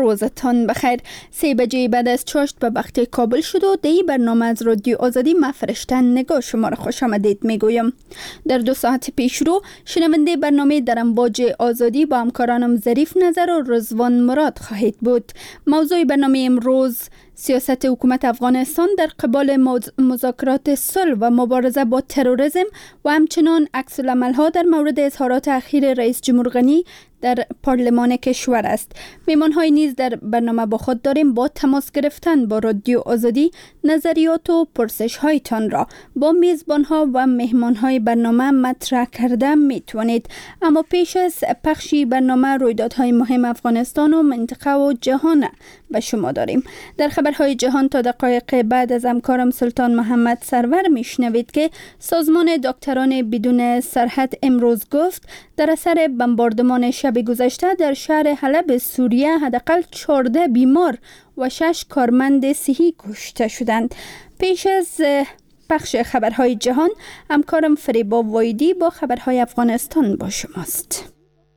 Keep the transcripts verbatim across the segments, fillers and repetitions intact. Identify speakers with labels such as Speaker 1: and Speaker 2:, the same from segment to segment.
Speaker 1: روزتان بخیر. سه بجه بعد از چاشت به وقت کابل شد و دی برنامه از رادیو آزادی ما فرشتن نگاه شما را خوش آمدید میگویم. در دو ساعت پیش رو شنونده برنامه در امواج آزادی با همکارانم ظریف نظر و رضوان مراد خواهید بود. موضوع برنامه امروز سیاست حکومت افغانستان در قبال مذاکرات صلح و مبارزه با تروریسم و همچنان عکس العمل‌ها در مورد اظهارات اخیر رئیس جمهور غنی در پارلمان کشور است. میمان‌های نیز در برنامه با خود داریم. با تماس گرفتن با رادیو آزادی نظریات و پرسش‌هایتان را با میزبان‌ها و مهمان‌های برنامه مطرح کرده میتوانید. اما پیش از پخشی برنامه رویدادهای مهم افغانستان و منطقه و جهان به شما داریم. در خبرهای جهان تا دقایق بعد از همکارم سلطان محمد سرور میشنوید که سازمان دکتران بدون سرحد امروز گفت در اثر بمباردمان شب گذشته در شهر حلب سوریه حداقل چهارده بیمار و شش کارمند صحی کشته شدند. پیش از پخش خبرهای جهان همکارم فریبا وایدی با خبرهای افغانستان با شماست.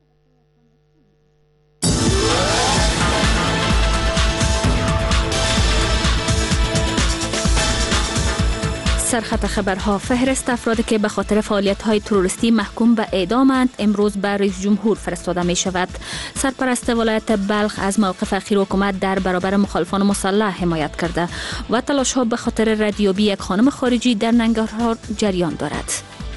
Speaker 2: سرخط خبرها. فهرست افرادی که به خاطر فعالیت‌های تروریستی محکوم به اعدامند امروز به رئیس جمهور فرستاده می شود. سرپرست ولایت بلخ از موقف اخیر حکومت در برابر مخالفان مسلح حمایت کرده و تلاش‌ها به خاطر ردیابی یک خانم خارجی در ننگرهار جریان دارد.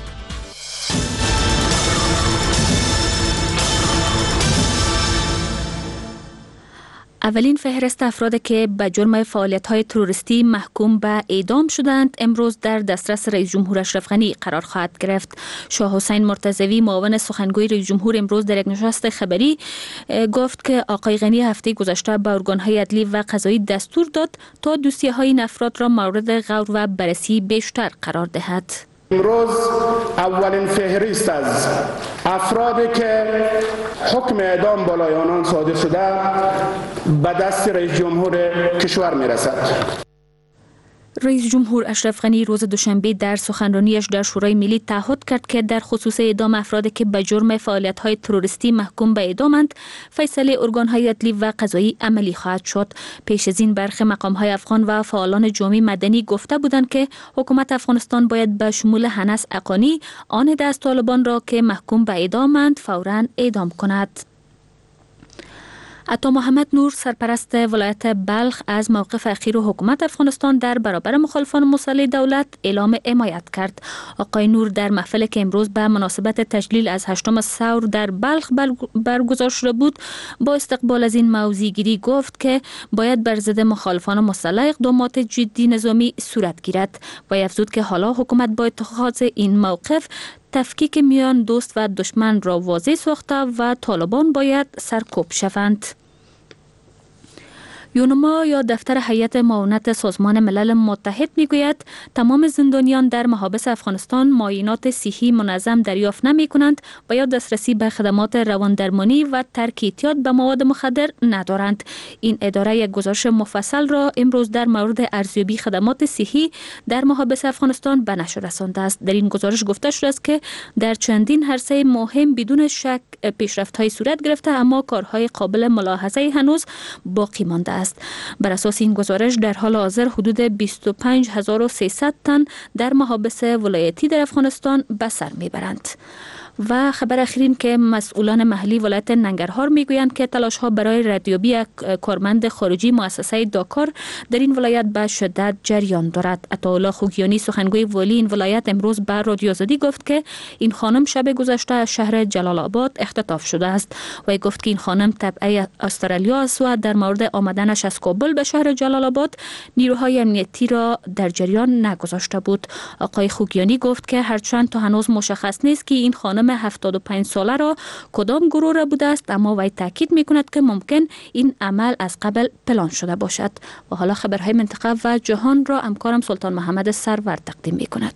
Speaker 2: اولین فهرست افرادی که به جرم فعالیت‌های تروریستی محکوم به اعدام شدند امروز در دسترس رئیس جمهور اشرف غنی قرار خواهد گرفت. شاه حسین مرتضوی معاون سخنگوی رئیس جمهور امروز در یک نشست خبری گفت که آقای غنی هفته گذشته به ارگان‌های عدلی و قضایی دستور داد تا دوسیه‌های این افراد را مورد غور و بررسی بیشتر قرار دهد.
Speaker 3: امروز اولین فهرست از افرادی که حکم اعدام بالای آنان صادر شده به دست رئیس جمهور کشور میرسد.
Speaker 2: رئیس جمهور اشرف غنی روز دوشنبه در سخنرانیش در شورای ملی تعهد کرد که در خصوص اعدام افرادی که به جرم فعالیت‌های تروریستی محکوم به اعدامند فیصله ارگان‌های عدلی و قضایی عملی خواهد شد. پیش از این برخی مقام‌های افغان و فعالان جامعه مدنی گفته بودند که حکومت افغانستان باید به شمول هنس اقانی آن دست طالبان را که محکوم به اعدامند فوراً اعدام کند. عطا محمد نور سرپرست ولایت بلخ از موقف اخیر حکومت افغانستان در برابر مخالفان مسلح دولت اعلام حمایت کرد. آقای نور در محفلی که امروز به مناسبت تجلیل از هشتم ثور در بلخ برگزار شده بود با استقبال از این موضوعگیری گفت که باید بر ضد مخالفان مسلح اقدامات جدی نظامی صورت گیرد و افزود که حالا حکومت با اتخاذ این موقف تفکیک میان دوست و دشمن را واضح ساخته و طالبان باید سرکوب شوند. یونما یا دفتر هیئت معاونت سازمان ملل متحد میگوید تمام زندانیان در محابس افغانستان معاینات صحی منظم دریافت نمی کنند و یا دسترسی به خدمات رواندرمانی و ترک اعتیاد به مواد مخدر ندارند. این اداره یک گزارش مفصل را امروز در مورد ارزیابی خدمات صحی در محابس افغانستان به نشر رسانده است. در این گزارش گفته شده است که در چندین عرصه مهم بدون شک پیشرفت‌های صورت گرفته اما کارهای قابل ملاحظه هنوز باقی مانده است. بر اساس این گزارش در حال حاضر حدود بیست و پنج هزار و سیصد تن در محابس ولایتی در افغانستان به سر میبرند. و خبر اخرین که مسئولان محلی ولایت ننگرهار میگویند که تلاش ها برای ردیابی یک کارمند خارجی مؤسسه داکار در این ولایت به شدت جریان دارد. عطاالله خوگیانی سخنگوی والی این ولایت امروز به رادیو آزادی گفت که این خانم شب گذشته از شهر جلال آباد اختطاف شده است و گفت که این خانم تبع استرالیا است و در مورد آمدنش از کابل به شهر جلال آباد نیروهای امنیتی را در جریان نگذاشته بود. آقای خوگیانی گفت که هرچند تا هنوز مشخص نیست که این خانم هفتاد و پنج ساله را کدام گروه را بوده است اما وی تاکید میکند که ممکن این عمل از قبل پلان شده باشد. و حالا خبرهای منطقه و جهان را همکارم سلطان محمد سرور تقدیم میکند.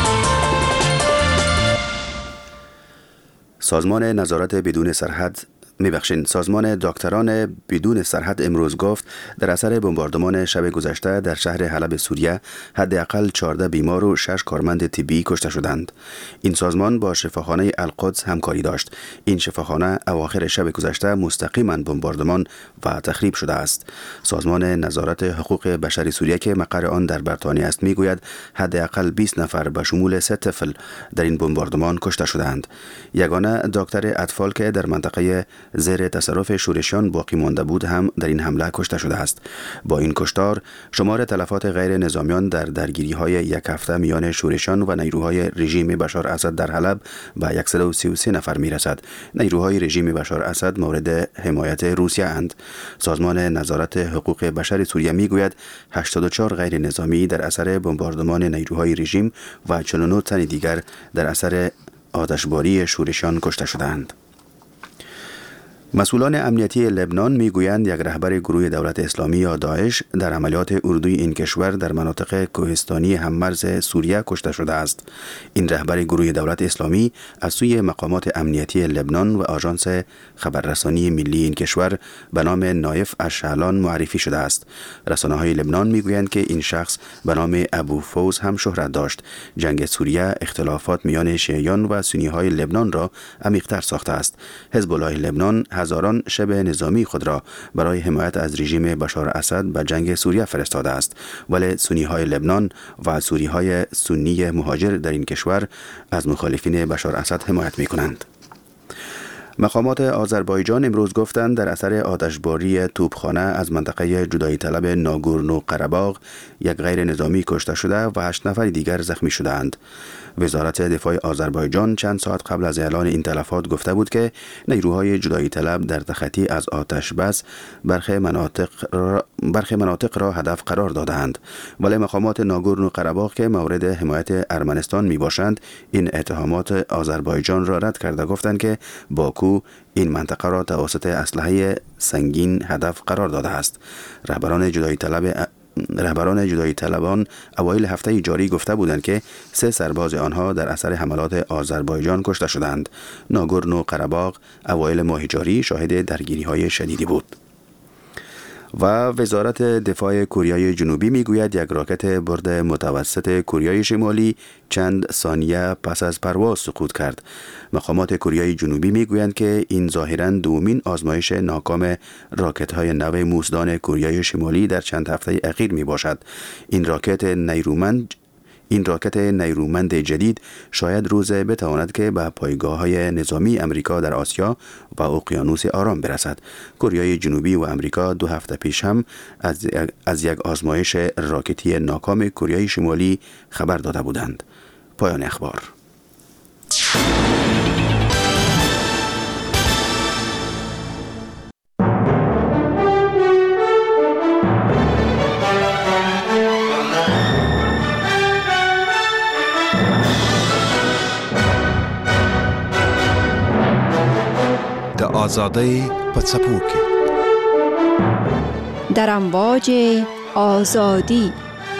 Speaker 4: سازمان نظارت بدون سرحد میبخشین سازمان دکتران بدون سرحد امروز گفت در اثر بمباردمان شب گذشته در شهر حلب سوریه حداقل چهارده بیمار و شش کارمند طبی کشته شدند. این سازمان با شفاخانه القدس همکاری داشت. این شفاخانه اواخر شب گذشته مستقیما بمباردمان و تخریب شده است. سازمان نظارت حقوق بشر سوریه که مقر آن در بریتانیا است میگوید حداقل بیست نفر به شمول سه طفل در این بمباردمان کشته شدند. یگانه دکتر اطفال که در منطقه زیر تصرف شورشیان باقی مانده بود هم در این حمله کشته شده است. با این کشتار شمار تلفات غیر نظامیان در درگیری‌های یک هفته میان شورشیان و نیروهای رژیم بشار اسد در حلب به صد و سی و سه نفر میرسد. نیروهای رژیم بشار اسد مورد حمایت روسیه اند. سازمان نظارت حقوق بشر سوریه میگوید هشتاد و چهار غیر نظامی در اثر بمباردمان نیروهای رژیم و چهل و نه تن دیگر در اثر آتشباری شورشیان کشته شدند. مسئولان امنیتی لبنان میگویند یک رهبر گروه دولت اسلامی یا داعش در عملیات اردوی این کشور در مناطق کوهستانی هممرز سوریه کشته شده است. این رهبر گروه دولت اسلامی از سوی مقامات امنیتی لبنان و آژانس خبررسانی ملی این کشور به نام نایف اشعلان معرفی شده است. رسانه‌های لبنان میگویند که این شخص به نام ابو فوز هم شهرت داشت. جنگ سوریه اختلافات میان شیعیان و سنی‌های لبنان را عمیق‌تر ساخته است. حزب الله لبنان هزاران شبه نظامی خود را برای حمایت از رژیم بشار اسد به جنگ سوریه فرستاده است، ولی سنی‌های لبنان و سوری‌های سنی مهاجر در این کشور از مخالفین بشار اسد حمایت می‌کنند. مقامات آذربایجان امروز گفتند در اثر آتشباری توپخانه از منطقه جدایی طلب ناگورنو قره‌باغ یک غیر نظامی کشته شده و هشت نفر دیگر زخمی شدند. وزارت دفاع آذربایجان چند ساعت قبل از اعلان این تلفات گفته بود که نیروهای جدایی طلب در تخطی از آتش بس برخی مناطق را, برخی مناطق را هدف قرار دادند، ولی مقامات ناگورنو قره‌باغ که مورد حمایت ارمنستان می باشند این اتهامات آذربایجان را رد کرده گفتند که باکو این منطقه را توسط اسلحه سنگین هدف قرار داده است. رهبران جدایی طلب رهبران جدایی طلبان اوایل هفته جاری گفته بودند که سه سرباز آنها در اثر حملات آذربایجان کشته شدند. ناگورنو قره‌باغ اوایل ماه جاری شاهد درگیری‌های شدیدی بود. و وزارت دفاع کره جنوبی میگوید یک راکت برد متوسط کره شمالی چند ثانیه پس از پرواز سقوط کرد. مقامات کره جنوبی میگویند که این ظاهراً دومین آزمایش ناکام راکت‌های نو موسدان کره شمالی در چند هفته اخیر می باشد. این راکت نیرومند این راکت نیرومند جدید شاید روز بتواند که به پایگاه‌های نظامی امریکا در آسیا و اقیانوس آرام برسد. کره جنوبی و امریکا دو هفته پیش هم از از یک آزمایش راکتی ناکام کره شمالی خبر داده بودند. پایان اخبار.
Speaker 5: آزادی په څپو کې
Speaker 6: در امواج آزادی.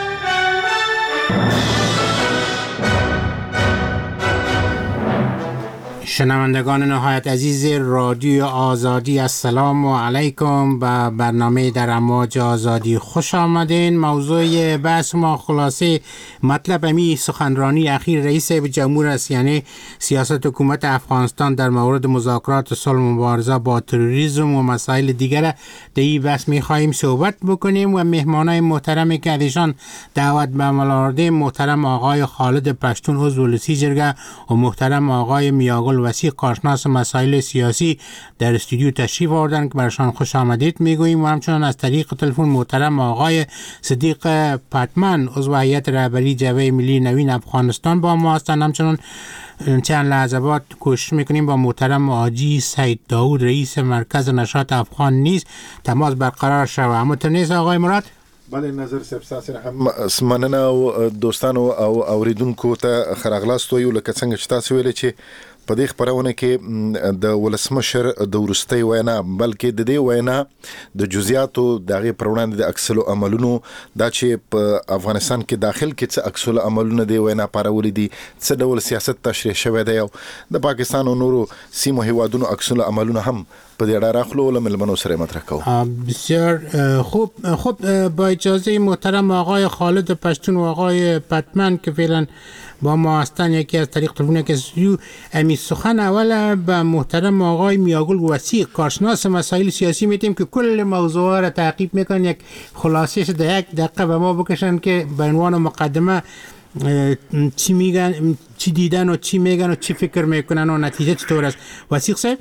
Speaker 7: شنوندگان نهایت عزیز رادیو آزادی، السلام علیکم. به برنامه در امواج آزادی خوش آمدین. موضوع بحث ما خلاصه مطلب امی سخنرانی اخیر رئیس جمهور است، یعنی سیاست حکومت افغانستان در مورد مذاکرات صلح و مبارزه با تروریسم و مسائل دیگر در این بحث می‌خواهیم صحبت بکنیم و مهمانای محترمی که ازشان دعوت به عمل آورده محترم آقای خالد پشتون عضو ولسی جرگه و محترم آقای میاگل وسیع کارشناس مسائل سیاسی در استودیو تشریف آوردن که برشان خوش آمدید میگوییم و همچنان از طریق تلفن محترم آقای صدیق پتمن عضو هیئت رهبری جبهه ملی نوین افغانستان با ما هستند. همچنان چند لحظه بعد کوشش میکنیم با محترم حاجی سید داود رئیس مرکز نشاط افغان نیز تماس برقرار شود. اما تنیس آقای مراد.
Speaker 8: بله نظر سپساس هم مننه او دوستانو او اوریدونکو ته خراغلاست یو لکه څنګه چې تاسو ویل چې په دې خبرونه کې د ولسمشر د ورستۍ وینا بلکې د دې وینا د جزئیاتو دغه پروړاندې د عکسلو عملونو دا چې په افغانستان کې داخل کې څه عکسلو عملونه دی وینا پارولې دي څه ډول سیاست تشریح شوی دی او د پاکستان او نورو سیمو هیوادونو عکسلو عملونه هم په دې اړه راخلو له ملمنو سره مطرح کوو.
Speaker 7: بسیار خوب. خب با اجازه محترم آقای خالد پشتون و آقای پتمن که فعلا با ما هستن، یکی از طریق تلفن که سیو امی سخن اول به محترم آقای میاگل وسیق کارشناس مسائل سیاسی میتیم که کل موضوع را تعقیب میکنن، یک خلاصهش در یک دقیقه به ما بکشن که به عنوان مقدمه چی میگن، چی دیدن و چی میگن و چی فکر میکنن و نتیجه چطور است. وسیق صاحب.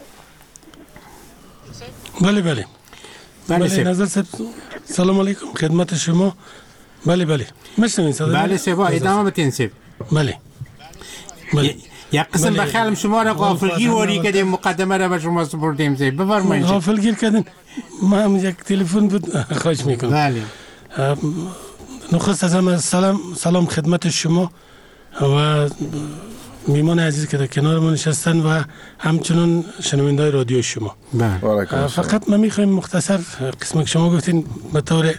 Speaker 5: بله بله بله نظر صاحب سلام علیکم خدمت شما. بله بله میشنوین صدا؟
Speaker 7: بله سبا ادامه بتین سب.
Speaker 5: بله بله
Speaker 7: یک قسم بخیلم شما را غافلگیر واری کردیم، مقدمه را به شما سپردیم سب. بفرمایید.
Speaker 5: غافلگیر کردین؟ ما هم یک تلفن بود، خواهش میکنم.
Speaker 7: بله.
Speaker 5: نخست از همه سلام سلام خدمت شما و میمان عزیز که در کنار ما نشستن و همچنان شنوندای رادیو شما.
Speaker 7: بله.
Speaker 5: فقط ما میخوایم مختصر قسم که شما گفتین به طور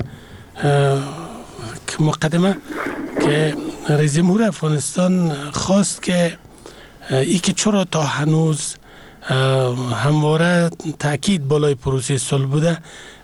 Speaker 5: مقدمه که رئیس جمهور افغانستان خواست که ای که چرا تا هنوز همواره تاکید بالای پروسه صلح بوده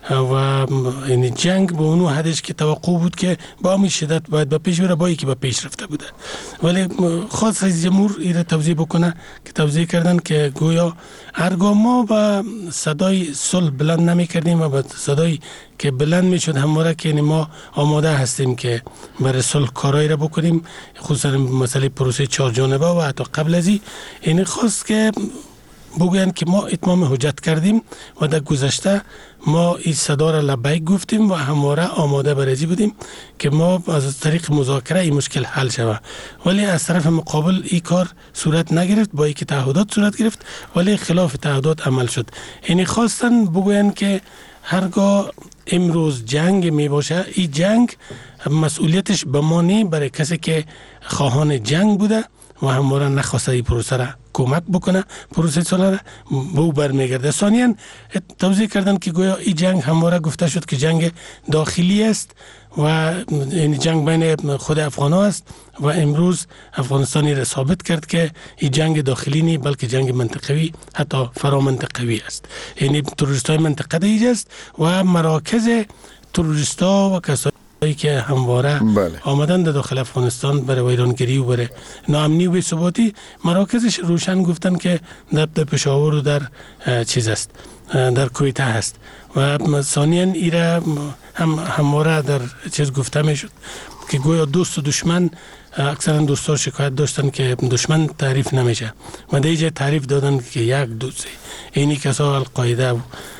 Speaker 5: و یعنی جنگ به اونو حدش که توقع بود که با همین شدت باید به پیش بره، با که به پیش رفته بوده. ولی خواست رئیس جمهور این توضیح بکنه که توضیح کردن که گویا هرگاه ما با صدای صلح بلند نمی کردیم و با صدای که بلند می شد همواره که یعنی ما آماده هستیم که برای صلح کارایی را بکنیم، خصوصا مسئله پروسه چهار جانبه و حتی قبل از این خواست که بگویند که ما اتمام حجت کردیم و در گذشته ما این صدا را لبیک گفتیم و همواره آماده برای بودیم که ما از طریق مذاکره این مشکل حل شود. ولی از طرف مقابل این کار صورت نگرفت، با اینکه تعهدات صورت گرفت ولی خلاف تعهدات عمل شد. یعنی خواستن بگویند که هرگاه امروز جنگ می باشه، این جنگ مسئولیتش به ما نی، برای کسی که خواهان جنگ بوده و همواره نخواسته این پروسه را کمک بکنه، پروسه صلح را به او برمیگرده. ثانیاً توضیح کردن که گویا این جنگ همواره گفته شد که جنگ داخلی است و یعنی جنگ بین خود افغان ها است و امروز افغانستانی را ثابت کرد که این جنگ داخلی نی بلکه جنگ منطقوی حتی فرامنطقوی است. یعنی تروریست های منطقه دیگه است و مراکز تروریست ها و کسایی که همواره
Speaker 8: بله.
Speaker 5: آمدن در داخل افغانستان برای ویرانگری و برای ناامنی و بی‌ثباتی، مراکزش روشن گفتن که در پشاور و در چیز است، در کویته هست. و ثانیاً ایره هم همواره در چیز گفته میشد که گویا دوست و دشمن، اکثرا دوستا شکایت داشتن که دشمن تعریف نمیشه و در اینجا تعریف دادن که یک دوستی اینی کسا القاعده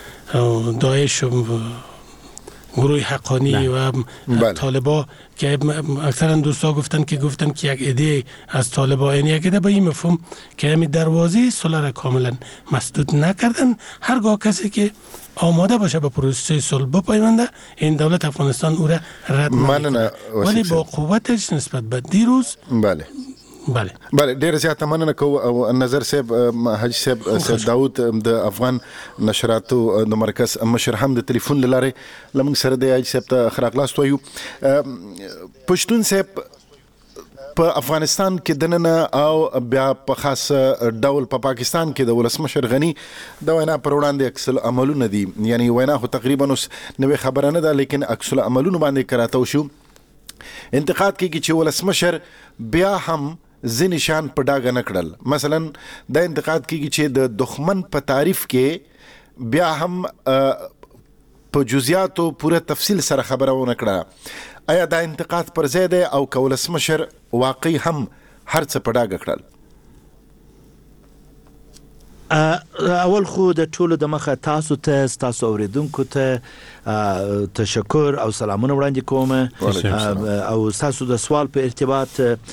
Speaker 5: و داعش و گروه حقانی نه. و بله. طالبا که اکثرا دوستا گفتن که گفتن که یک ایده از طالبا، یعنی یک ایده با این مفهوم که همین دروازه صلح را کاملا مسدود نکردن. هرگاه کسی که آماده باشه به پروسه صلح بپیونده، این دولت افغانستان او را رد نمیکنه، ولی با قوتش نسبت به دیروز
Speaker 8: بله
Speaker 5: بله
Speaker 8: بله ډیر زیات مننه کوم. او نظر صاحب حاج صاحب صاحب داود د افغان نشراتو د مرکز مشر هم د ټلیفون لاره لمن سره د حاج صاحب ته خراغلاست وایو. پښتون صاحب په افغانستان کې دننه او بیا په خاص ډول په پاکستان کې د ولسمشر غنی د وینا پر وړاندې عکس العملونه دي، یعنی وینا خو تقریبا اوس نوې خبره نه ده لیکن عکس العملونه باندې کراته شو. انتقاد کوي چې ولسمشر بیا هم ځینې شان په ډاګه نه کړل. مثلا دا انتقاد کیږي چې د دښمن په تعریف کې بیا هم په جزئیاتو پوره تفصیل سره خبره ونه کړه. آیا دا انتقاد پر ځای دی او که ولسمشر واقعي هم هر څه په ډاګه کړل؟
Speaker 9: اول خو د ټولو د مخه تاسو ته تاسو اوریدونکو ته تشکر او سلامونه وړاندې کوم او تاسو د سوال په ارتباط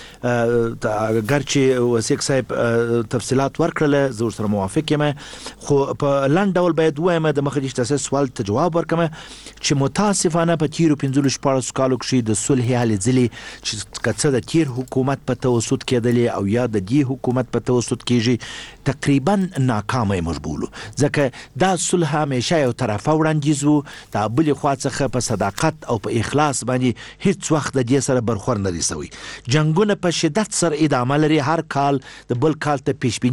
Speaker 9: ګرچې وسیق صاحب تفصيلات ورکړل زه سره موافق یم، خو په لاند ډول باید وایم د مخه د تاسو سوال ته جواب ورکم چې متاسفانه په تیرو پنځلس شپږ کالو کې د صلح حل ځلې چې کڅه د تیر حکومت په توسط کېدلې او یا د دې حکومت په توسط کېږي تقریبا ناکامه مجبولو، ځکه دا صلح همیشه یو طرفه وړاندیز وو، دا بلې خوا څخه په صداقت او په اخلاص باندې هیڅ وخت د دې سره برخور نه دي سوي. جنگونه په شدت سره ادامه لري، هر کال د بل کال ته پیشبینی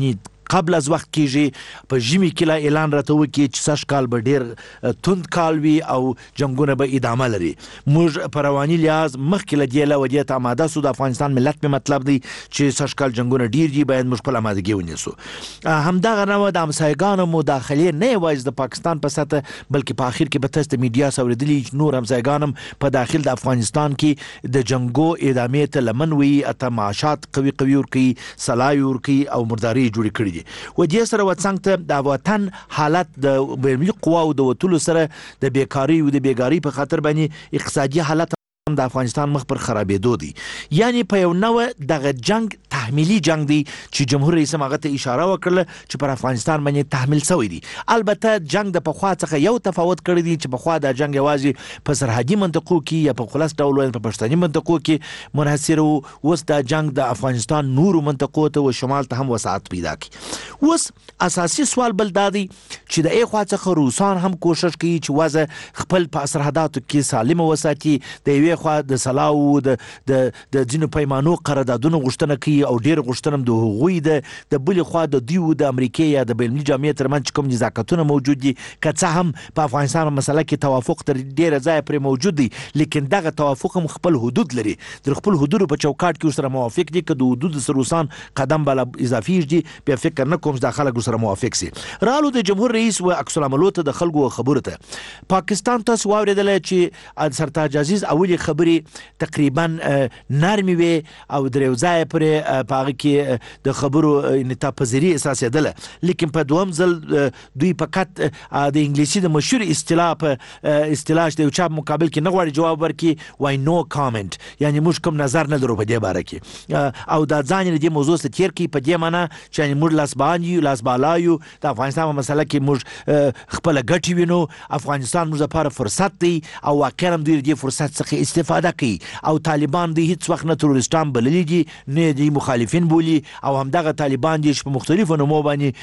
Speaker 9: قبل از وخت کیږي په ژمي کې لا اعلان راته وکړي چې سږ کال به ډیر توند کال وي او جنگونه به ادامه لري. موږ په رواني لحاظ مخکې له دې له ودې ته آماده سو. د افغانستان ملت په مطلب دی چې سږ کال جنگونه ډیر دي، باید موږ خپل آمادګي ونیسو. همدغه نوع د همسایګانو مداخلې نه یوازې د پاکستان په سطح بلکې په اخر کې به تاسو د میډیا سوریدلی نور همسایګانم په داخل د افغانستان کې د جنگو ادامې ته لمن وي، اته معاشات قوي قوي ورکي، سلای ورکي او مرداري جوړ کړي دي. و دې سره وڅنګ ته د وطن حالت د بین‌المللي قواو د وټولو سره د بیکاری او د بیګاری په خاطر باندې اقتصادي حالت د افغانستان مخ پر خرابېدو دي. یعنی په یو نوع دغه جنگ تحمیلی جنگ دی چې جمهور رئیس هغه ته اشاره وکړه چې پر افغانستان باندې تحمیل شوی دی. البته جنگ د پخوا څخه یو تفاوت کړی دی چې پخوا د جنگ یوازې په سرحدي منطقو کې یا په خلاص ډول په پښتني منطقو کې منحصر وو. اوس د جنگ د افغانستان نورو منطقو ته او شمال ته هم وسعت پیدا کړي. اوس اساسي سوال بل دادی چې د ایخوا څخه روسان هم کوشش کوي چې وازه خپل په سرحداتو کې سالم وساتي. د یوې خوا د سلاو د د د ځینو پیمانو قراردادونو غوښتنه کوي او ډیر غوښتنه د هغوی د د بل خوا د دیو د امریکا یا د بین‌المللي جامعې ترمنځ کوم نزاکتونه موجود دي، که څه هم په افغانستان مسله کې توافق تر ډیره ځای پرې موجود دی، لیکن دغه توافق هم خپل حدود لري. د خپل حدود په چوکاټ کې سره موافق دي، که د حدود سروسان قدم بل اضافي دي بیا فکر نه کوم چې د خلکو سره موافق سي. رالو د جمهور رئیس و عکس العملو ته د خلکو خبره ته پاکستان تاسو واوریدل چې سرتاج عزیز اولی خبرې تقریبا نرمي وي او درو ځای پرې پاغه کې د خبرو نتاپذيري اساسیدله، لیکن په دوم ځل دوی فقط د انګلیسي د مشهور اصطلاح په اصطلاح د چا مقابل کې نه غواړي جواب ورکړي وای نو کامنت، یعنی موږ کوم نظر نه درو په دې باره کې او دا ځان دې موضوع ست تیر کې په دې معنی چې موږ لاس باندې لاس بالایو د افغانستان مسله کې موږ خپل ګټي وینو. افغانستان موږ لپاره فرصت دی او واقعا دوی دې فرصت څخه استفاده کوي او طالبان دې هیڅ وخت نه تروریستان بللي دي نه دې مخالفین بولی او همدغه طالبان دې په مختلفو نومو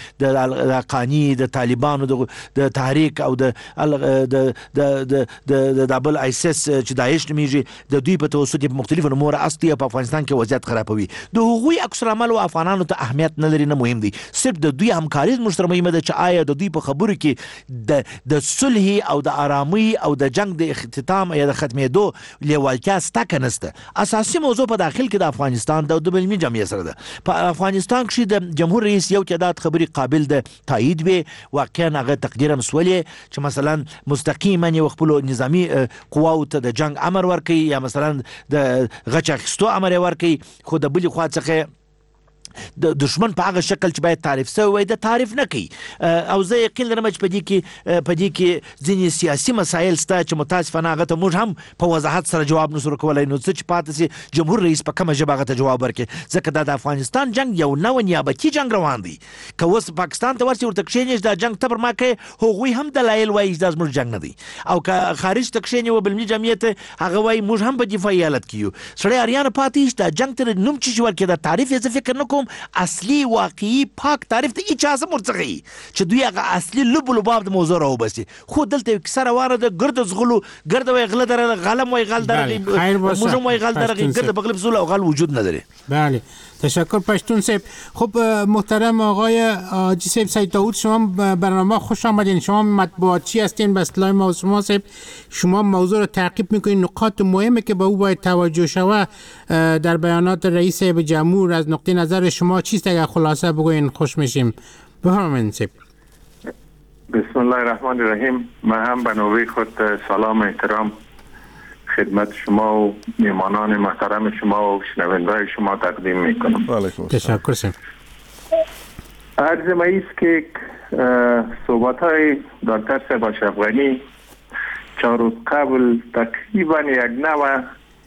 Speaker 9: باندې د قانی د طالبانو د تحریک او د د د د دبل آیسس چې داعش نومیږي د دوی په توسط په مختلفو نومو راستي په افغانستان کې وضعیت خرابوي. د هغوی اکثر عمل او افغانانو ته اهمیت نه لري، نه مهم دي، صرف د دوی همکاري مشترک مهمه ده چې آیا د دوی په خبرو کې د د صلح او د آرامي او د جنگ د اختتام یا د ختمېدو لیوالتیا ستا کنسته. اساسي موضوع په داخل کې د افغانستان د بین‌المللي جامعې سره ده. په افغانستان کې د جمهور رئیس یو تعداد خبري قابل د تایید وي، واقعا هغه تقدیر هم سولې چې مثلا مستقیما یو خپل نظامی قواو ته د جنگ امر ورکړي یا مثلا د غچ اخیستو امر ورکړي، خو د بل خوا څخه د دشمن په هغه شکل چې باید تعریف شوی وي د تعریف نه کوي. او زه یقین لرم چې په دې کې په دې کې ځینې سیاسي مسایل شته چې متاسفانه هغه ته موږ هم په وضاحت سره جواب نشو ورکولی، نو څه چې پاتې سي جمهور رئیس په کومه ژبه هغه ته جواب ورکړي، ځکه دا د افغانستان جنگ یو نوع نیابتي جنگ روان دی. که اوس پاکستان ته ورسي ورته کښېني دا جنگ ته پر ما کوي، هغوی هم دلایل وایي چې دا زموږ جنگ نه دی، او که خارج ته کښېني و بین‌المللي جمعیت ته هغه وایي موږ هم په دفاعي حالت کې یو. سړی اریان پاتې دا جنگ ته نوم چې ورکړي دا تعریف یې زه فکر نه کوم اصلي واقعي پاک تعریف ته اجازه مرڅغي چې دوی هغه اصلي لب لباب د موضوع راوبسي. خو دلته یو کیسه روانه ده، ګرد زغلو ګرد وای غله در غلم وای غل در موږ وای غل در ګرد بغل بزول او غل وجود نداره.
Speaker 7: بله تشکر پشتون صاحب. خب محترم آقای حاجی صاحب سید داود، شما برنامه خوش آمدین. شما مطبوعاتچی هستین به اصطلاح ما شما صاحب، شما موضوع رو تعقیب میکنین، نقاط مهمه که به او باید توجه شوه در بیانات رئیس جمهور از نقطه نظر شما چیست؟ اگر خلاصه بگوین خوش میشیم. بفرمایید صاحب.
Speaker 10: بسم الله الرحمن الرحیم. من هم به نوبه خود سلام احترام خدمت شما و میهمانان محترم شما و شنونده‌های شما تقدیم میکنم.
Speaker 7: تشکر سر.
Speaker 10: عرض ما است که صحبت های دکتر صاحب اشرفغانی چهار روز قبل تقریبا یک نوع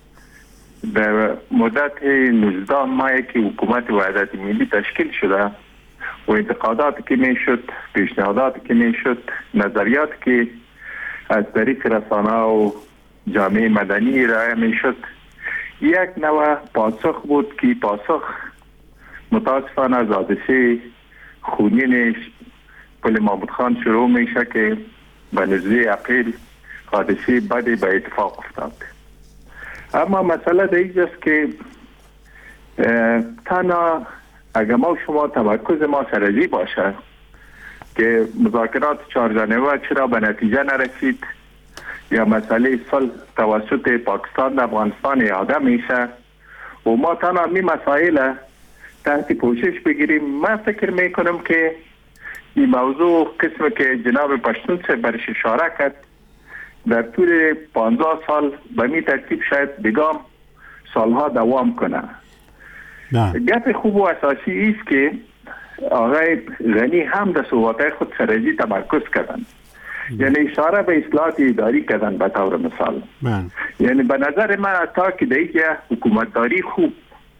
Speaker 10: در مدت نوزده ماه که حکومت وحدت ملی تشکیل شده و انتقادات که میشد، پیشنهادات که میشد، نظریات که از طریق رسانه و جامعه مدنی ارائه میشد، یک نوع پاسخ بود که پاسخ متاسفانه از حادثه خونین پل محمود خان شروع میشه که به نزدیک اپریل حادثه بدی به اتفاق افتاد. اما مسئله در اینجاست که تنها اگر ما شما تمرکز ما سرزی باشه که مذاکرات چهار ژانویه چرا به نتیجه نرسید یا مسئله صلح توسط پاکستان در افغانستان اعاده میشه و ما تنها می مسائل تحت پوشش بگیریم. من فکر میکنم که این موضوع قسم که جناب پشتون سے برش اشاره کرد در طول پانزده سال به می ترتیب شاید بگام سالها دوام کنه. گپ خوب و اساسی است که آقای غنی هم در صحبتهای خود سرزی تمرکز کردن، یعنی اشاره به اصلاحات اداری کردن به طور مثال. من. یعنی به نظر من تا که دیگه حکومتداری خوب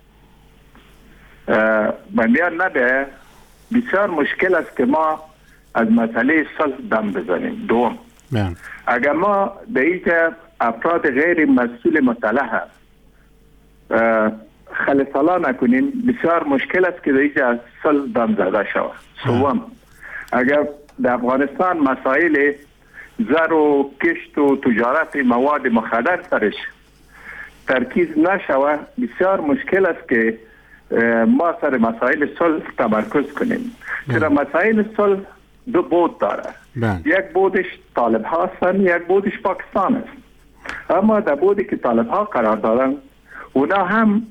Speaker 10: به میان نده بسیار مشکل است که ما از مسئله صلح دم بزنیم. دوم من. اگر ما دیگه افراد غیر مسئول مطلح خلصلا نکنیم بسیار مشکل است که دیگه از صلح دم زده شود. سوم اگر در افغانستان مسائل زر و کشت و تجارت مواد مخدر سرش ترکیز نشود بسیار مشکل است که ما سر مسائل صلح تمرکز کنیم. چرا مسائل صلح دو بود داره. بند. یک بودش طالب هستن، یک بودش پاکستان است. اما در بودی که طالب ها قرار دارن اونا هم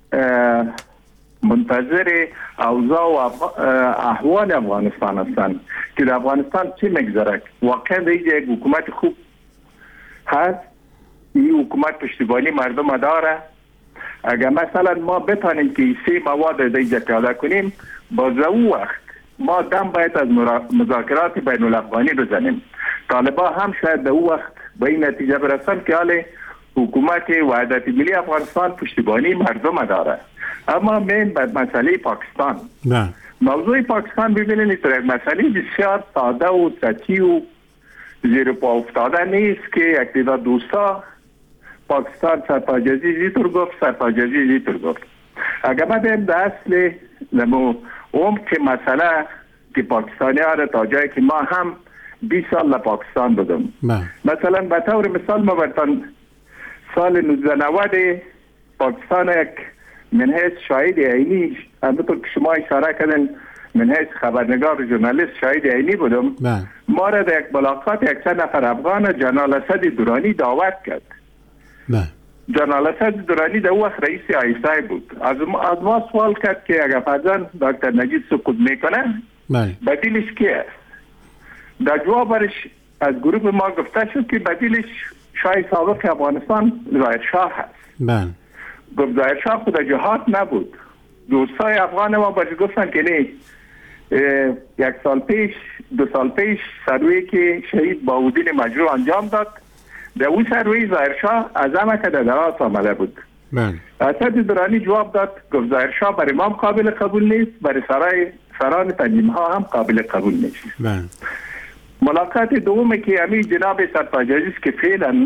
Speaker 10: منتظر اوضاع و احوال افغانستان هستند که در افغانستان چی میگذره. واقعا دیگه یک حکومت خوب هست، این حکومت پشتیبانی مردم داره. اگر مثلا ما بتانیم که سه مواد دیگه پیاده کنیم باز او وقت ما دم باید از مذاکرات بین الافغانی بزنیم. طالبا هم شاید در او وقت به این نتیجه برسن که حال حکومت وحدت ملی افغانستان پشتیبانی مردم داره. اما من به مسئله پاکستان نه. موضوع پاکستان ببینید در یک مسئله بسیار ساده و سطحی و زیر پا افتاده نیست که یک تعداد دوستا پاکستان سرتاجزی زیتر گفت سرتاجزی زیتر گفت. اگر ما بیم در اصل نمو اون که مسئله که پاکستانی ها را تا جایی که ما هم بیست سال لپاکستان بودم مثلا به طور مثال ما برتان سال نوزده نود پاکستان یک من حیث شاهد عینی همونطور که شما اشاره کردن من حیث خبرنگار و ژورنالیست شاهد عینی بودم. ما را در یک ملاقات یک چند نفر افغان جنرال اسد درانی دعوت کرد. جنرال اسد درانی در وقت رئیس آی اس آی بود. از ما, از ما سوال کرد که اگر فرزن دکتر نجیب سقوط میکنه بدیلش کی است؟ در جوابش از گروه ما گفته شد که بدیلش شاه سابق افغانستان ظاهر شاه هست. گفت ظاهر شاه خود جهاد نبود. دوستای افغان ما باش گفتن که نه یک سال پیش دو سال پیش سروی که شهید باودین مجروح انجام داد در اون سروی ظاهر شاه از همه که در دراز آمده بود. اسد درانی جواب داد گفت ظاهر شاه برای ما قابل قبول نیست، برای سرای سران تنظیم ها هم قابل قبول نیست. ملاقات دومی که امی جناب سرتاجزی است که فعلا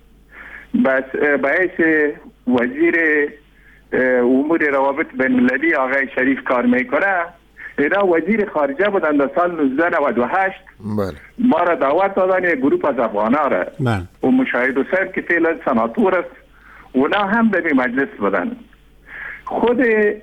Speaker 10: باعث وزیر امور روابط بین المللی آقای شریف کار میکنه، اینا وزیر خارجه بودن در سال نوزده نود و هشت. ما را دعوت دادن یک گروپ از افغانا را و مشاهد حسین که فعلا سناتور است اونا هم به مجلس بودن. خود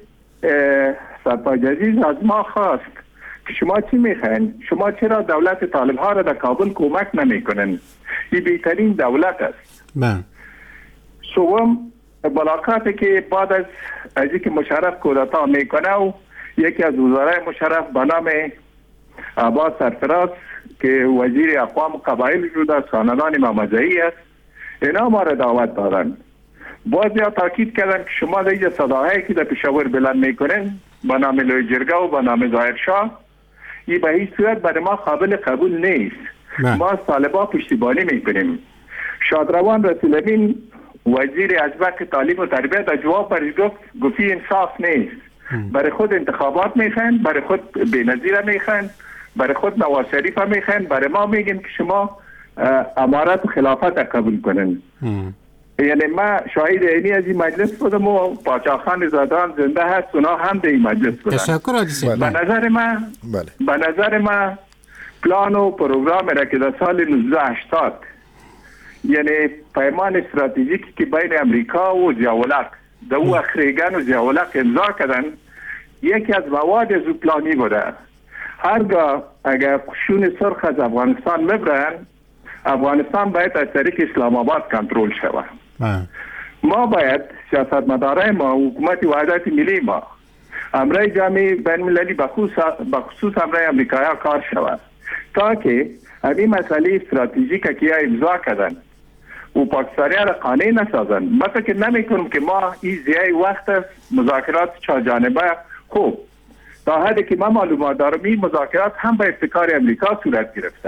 Speaker 10: سرتاجزی از ما خواست که شما چی میخواین؟ شما چرا دولت طالب ها را در کابل کمک نمیکنن؟ این بهترین دولت است. سوم ملاقاتی که بعد از از اینکه مشرف کودتا میکنه و یکی از وزرای مشرف به نام عباس سرفراز که وزیر اقوام قبایل شده از خاندان محمدزایی است اینا ما را دعوت دادن. باز یا تاکید کردن که شما دیگه صداهایی که در پشاور بلند میکنن به نام لوی جرگه و به نام ظاهر شاه این به هیچ صورت برای ما قابل قبول نیست. نه. ما از طالبا پشتیبانی میکنیم. شادروان رسولالدین وزیر ازبک تعلیم و تربیت در جواب برش گفت گفتی انصاف نیست. برای خود انتخابات میخواین، برای خود بینظیره میخواین، برای خود نواز شریف میخواین، برای ما میگن که شما امارت و خلافت قبول کنن. یعنی ما شاهد اینی از این مجلس بودم و پاچاخان زادان زنده هست اونا هم در این مجلس بودن.
Speaker 7: تشکر عزیز.
Speaker 10: به نظر ما به نظر ما پلان و پروگرام را که در سال نوزده هشتاد یعنی پیمان استراتژیکی که بین امریکا و ضیاءالحق در وقت ریگن و ضیاءالحق امضا کردن یکی از مواد زوپلانی بوده. هرگاه اگر قشون سرخ از افغانستان ببرن، افغانستان باید از طریق اسلام آباد کنترل شود. ما باید سیاستمدارای ما، حکومت وحدت ملی ما، امرای جامعه بین المللی بخصوص امرای امریکایی کار شود تا که این مسئله استراتژیک که امضا کردن و پاکستانی را قانع نسازن. ما فکر نمی کنم که ما این زیای وقت است مذاکرات چهار جانبه خوب تا حدی که ما معلومات دارم این مذاکرات هم به ابتکار امریکا صورت گرفته.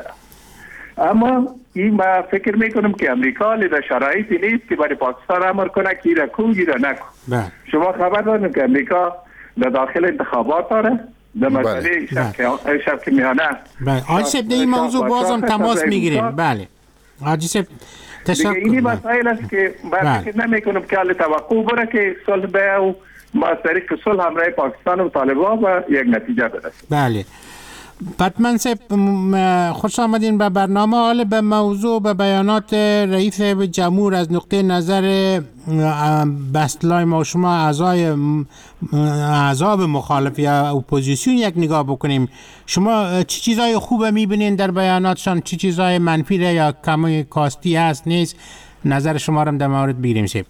Speaker 10: اما این ما فکر میکنم که امریکا در شرایطی نیست که برای پاکستان امر کنه که ایره کو ایره نکو. شما خبر دارید که امریکا در داخل انتخابات داره در مسئله شبک میانه.
Speaker 7: بله آجی سب در این موضوع باز هم تماس میگیریم. بله آجی سب تشکر.
Speaker 10: اینی مسائل است که من فکر نمیکنم که حال توقع بره که صلح به و ما از طریق صلح همراه پاکستان و طالبان و یک نتیجه برسیم.
Speaker 7: بله پتمن صاحب خوش آمدین به برنامه. حالا به موضوع به بیانات رئیس جمهور از نقطه نظر بستلای ما شما اعضای احزاب مخالف یا اپوزیسیون یک نگاه بکنیم. شما چی چیزای خوبه میبینین در بیاناتشان، چی چیزای منفی یا کمی کاستی هست نیست؟ نظر شما رو در مورد بگیریم صاحب.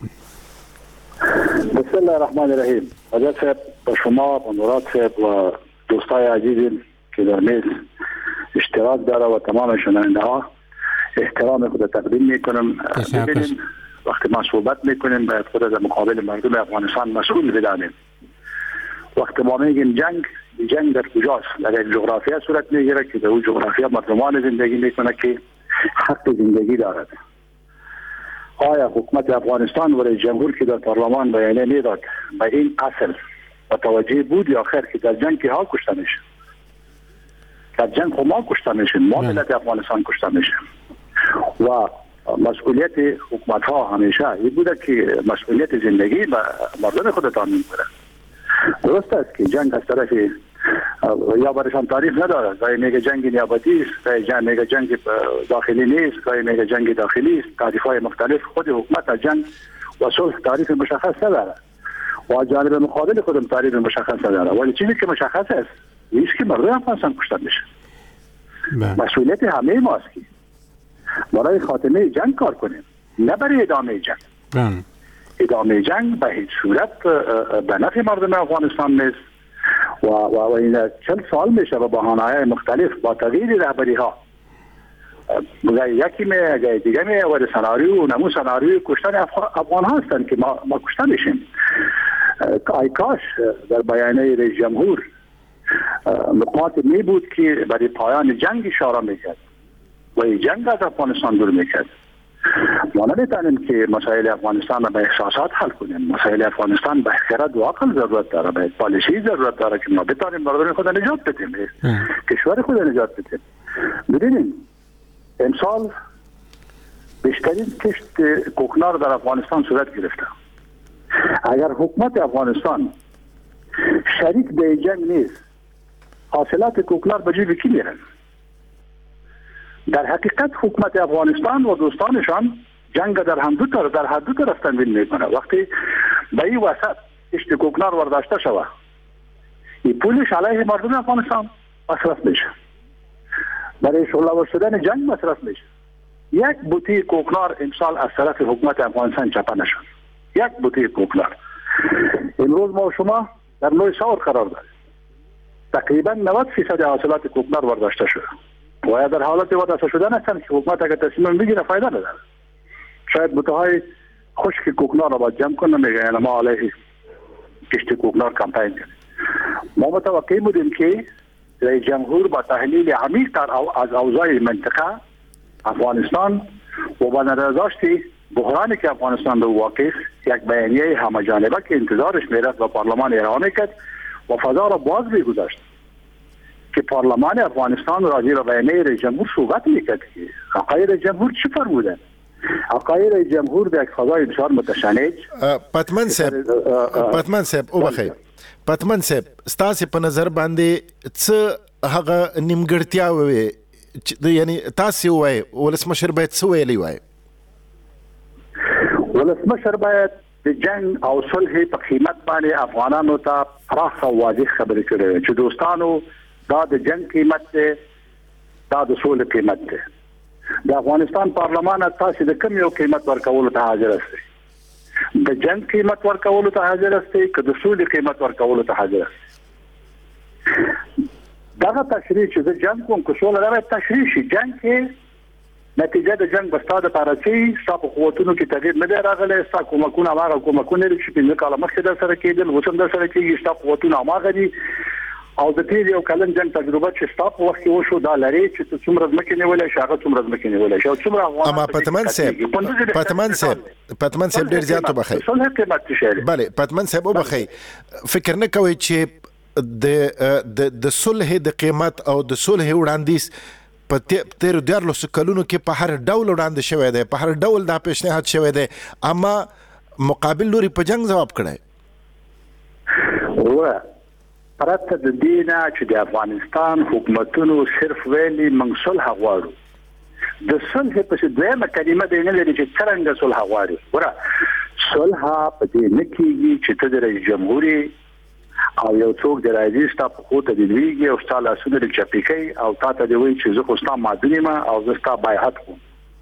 Speaker 11: بسم الله الرحمن الرحیم. حضرت صاحب با شما و مراد صاحب و دوستای عزیزم که در میز اشتراک داره و تمام شنونده ها احترام خود تقدیم میکنم. ببینیم وقتی ما صحبت میکنیم باید خود در مقابل مردم افغانستان مسئول بدانیم. وقتی ما میگیم جنگ، جنگ در کجاست؟ در یک جغرافیا صورت میگیره که در اون جغرافیا مردمان زندگی میکنه که حق زندگی دارد. آیا حکومت افغانستان و رئیس جمهور که در پارلمان بیانیه میداد به این اصل متوجه بود یا خیر که در جنگ که ها کشته میشه؟ در جنگ خب ما کشته میشیم، ما ملت افغانستان کشته میشیم و مسئولیت حکومت ها همیشه این بوده که مسئولیت زندگی به مردم خود تامین کنه. درست است که جنگ از طرف یا برشان تعریف نداره، گاهی میگه جنگ نیابتی است، گاهی میگه جنگ داخلی نیست، گاهی میگه جنگ داخلی است. تعریف های مختلف. خود حکومت از جنگ و صلح تعریف مشخص نداره و جانب مقابل خودم تعریف مشخص نداره، ولی چیزی که مشخص است نیست که مردم افغانستان کشته میشه. مسئولیت همه ماست که برای خاتمه جنگ کار کنیم، نه برای ادامه جنگ. بم. ادامه جنگ به هیچ صورت به نفع مردم افغانستان نیست و و و این چند سال میشه با بهانه‌های مختلف با تغییر رهبری ها یکی می دیگه می و سناریو نمو سناریو کشتن افغان هستن که ما ما کشته میشیم. ای کاش در بیانیه رئیس جمهور نقاط می بود که برای پایان جنگ اشاره میکرد و این جنگ از افغانستان دور میکرد. ما نمیتونیم که مسائل افغانستان را به احساسات حل کنیم. مسائل افغانستان به خرد و عقل ضرورت داره، به پالیسی ضرورت داره که ما بتونیم مردم خود نجات بدیم، کشور خود نجات بدیم. ببینیم امسال بیشترین کشت کوکنار در افغانستان صورت گرفته. اگر حکومت افغانستان شریک به جنگ نیست، حاصلات کوکنار به جیب کی میرن؟ در حقیقت حکومت افغانستان و دوستانشان جنگ در هم دو طرف در هر دو طرف تنظیم میکنه. وقتی به این وسط کشت کوکنار ورداشته شود، این پولش علیه مردم افغانستان مصرف میشه، برای شعله شدن جنگ مصرف میشه. یک بوته کوکنار امسال از طرف حکومت افغانستان چپه نشد. یک بوته کوکنار. امروز ما و شما در نوع سور قرار داریم. تقریبا نود فیصد حاصلات کوکنار ورداشته شده و در حالت ورداشته شدن هستند که حکومت اگر تصمیم بگیره فایده نداره. شاید بوته‌های خشک کوکنار را باید جمع کنه، میگه یعنی ما علیه کشت کوکنار کمپین کنیم. ما متوقع بودیم که رئیس جمهور با تحلیل عمیق از اوضاع منطقه افغانستان و با نظرداشت بحرانی که افغانستان به واقع یک بیانیه همه‌جانبه که انتظارش میرفت و پارلمان ارائه کرد و فضا را باز میگذاشت که پارلمان افغانستان راجع به بیانیه رئیس جمهور صحبت میکرد که آقای رئیس جمهور چی فرمودن. آقای رئیس جمهور در یک فضای بسیار متشنج.
Speaker 8: پتمن صاحب پتمن صاحب او بخیر پتمن صاحب ستاسو په نظر باندې څه هغه نیمګړتیاوې یعنی تاسو وایي ولسمشر باید څه ویلی وای؟
Speaker 11: ولسمشر باید د جنگ او صلح په قیمت باندې افغانانو ته پراخ او واضح خبرې کړې چې دوستانو دا د جنگ قیمت دی، دا د صلح قیمت دی. د افغانستان پارلمان تاسو د کوم یو قیمت ورکولو ته حاضر یاست؟ د جنگ قیمت ورکولو ته حاضر یاست که د صلح قیمت ورکولو ته حاضر یاست؟ دا تشریح چې د جنگ کوم کوشول راوي تشریح شي. جنگ کې نتیجه د جنگ بستاده پارچي ستاسو قوتونو کې تغییر نه دی راغلی، ستاسو کومکونه هغه کومکونه چې په کال مخکې د سره کېدل وسم د سره کېږي، ستاسو قوتونه هغه دي او د تیر یو کلن جنگ تجربه چې ستاسو وخت کې وشو دا لري چې څومره ځمکې نیولې شي، هغه څومره ځمکې نیولې شي او څومره افغان.
Speaker 8: اما پتمن صاحب پتمن صاحب پتمن صاحب ډیر زیات وبخي.
Speaker 11: صلح قیمت شي.
Speaker 8: بله پتمن صاحب وبخي. فکر نه کوي چې د د د صلح د قیمت او د صلح وړاندیز په تیر دیارلس کلونو کې په هر ډول وړاندې شوی دی، په هر ډول دا پیشنهاد شوی دی، اما مقابل لوري په جنگ جواب کړی.
Speaker 11: وره پرته د دینه چې د افغانستان حکومتونو صرف ویلي موږ صلح غواړو، د صلح په دویمه کلمه دی نه لري چې څنګه صلح غواړي. وره صلح په دې نه کېږي چې ته د رئیس جمهوري او یو څوک د راځي ستاسو په خوته دی ویږي او ستاسو لاسونه د چپیکي او تاسو دی وایي چې زه خو ستاسو مادونی ما او زه ستاسو بایعت کوم.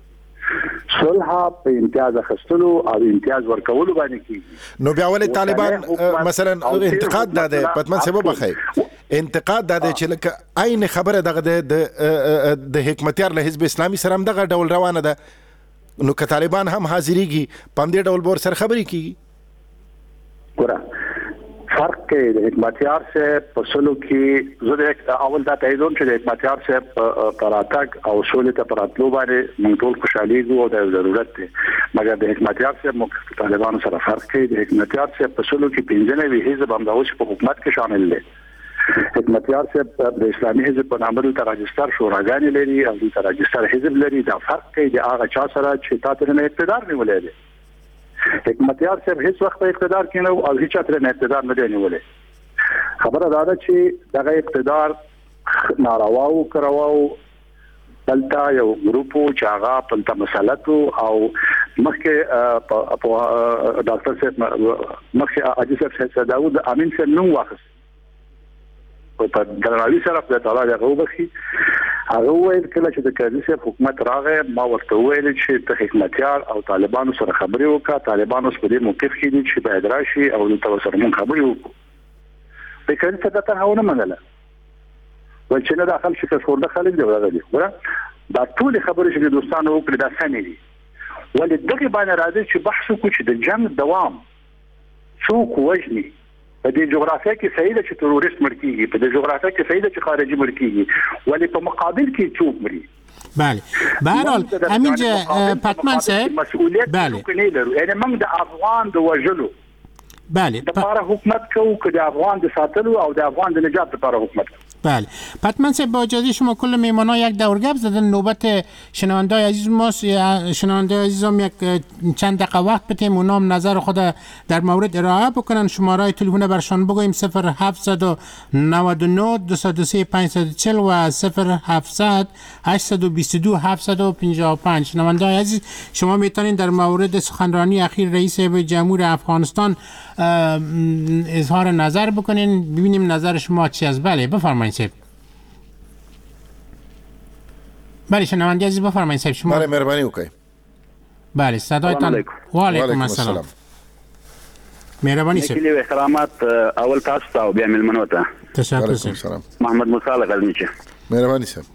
Speaker 11: صلح په امتیاز اخستلو او امتیاز ورکولو باندې کیږي.
Speaker 8: نو بیا ولې طالبان مثلا انتقاد داده پتمن سبب بخي انتقاد داده چې لکه عین خبره دغه د د حکمتیار له حزب اسلامي سره هم دغه ډول روانه ده، نو که طالبان هم حاضرېږي په دې ډول بور سره خبرې کیږي.
Speaker 11: ګوره فرق کې د حکمتیار سے پسلو کې زه د اول دا تاییدوم چې د حکمتیار سے پراتک او سولې ته پراتلو باندې موږ ټول خوشالي او د ضرورت دی، مګر د حکمتیار سے مخ طالبانو سره فرق کې د حکمتیار سے پسلو کې پنځنه وی حزب هم د اوس په حکومت کې شامل دي. حکمتیار سے د اسلامي حزب په نامه د راجستر شوراګانې لري او د راجستر حزب لري. دا فرق کې د هغه چا سره چې تاسو نه اقتدار نیولې دي. حکمتیار صاحب هیڅ وخت په اقتدار کې نه او هیڅ چاته نه اقتدار نه دی نیولې. خبره دا ده چې دغه اقتدار ناروا او کرواو دلته یو ګروپ چې هغه په مسالتو او مخکې په ډاکټر صاحب مخکې اجي صاحب داوود امین صاحب نو واخص په درناوي سره په تعالی هغه وبخي. هغه ویل کله چې د قاضي صاحب حکومت راغی ما ورته ویل چې ته حکمتیار او طالبانو سره خبرې وکړه، طالبانو په دې موقف کې دي چې باید راشي او د توسر مون خبرې وکړو. په کله چې دا ته نه منله ول چې نه داخل شي څو د خلک دی ورغلي. ګوره دا ټول خبرې چې دوستانو وکړي دا سمې دي، ولې دغه باندې راځي چې بحث وکړو چې د جنگ دوام څوک وژني. په دې جغرافیه کې صحیح ده چې تروریست مړ کیږي، په دې جغرافیه کې صحیح ده چې خارجي مړ کیږي، ولې په مقابل کې څوک مري.
Speaker 7: بله به هر حال همینجا پتمن صاحب
Speaker 11: مسئولیت نه لرو، یعنی موږ د افغان د وژلو
Speaker 7: بله
Speaker 11: د لپاره حکومت کوو که د افغان د ساتلو او د افغان د نجات لپاره حکومت کوو.
Speaker 7: بله پتمن صاحب با اجازه شما کل میمانا یک دور گپ زدن، نوبت شنوندای عزیز ماست. شنوندای عزیزم یک چند دقیقه وقت بدیم اونا هم نظر خود در مورد ارائه بکنن. شماره تلفن برشان بگویم صفر هفتصد و نود و نه دویست و سه پانصد و چهل و صفر هفتصد هشتصد و بیست و دو هفتصد و پنجاه و پنج. شنوندای عزیز شما میتونید در مورد سخنرانی اخیر رئیس جمهور افغانستان اظهار نظر بکنین، ببینیم نظر شما چی است. بله بفرمایید صاحب. بله شنونده عزیز بفرمایید صاحب شما.
Speaker 8: بله مهربانی وکړئ.
Speaker 7: بله صدایتان. و علیکم السلام. مهربانی صاحب.
Speaker 12: کلی احترامات اول تاسو ته او بیا ملمنو ته.
Speaker 7: تشکر صاحب.
Speaker 12: محمد موسی غزنی.
Speaker 8: مهربانی صاحب.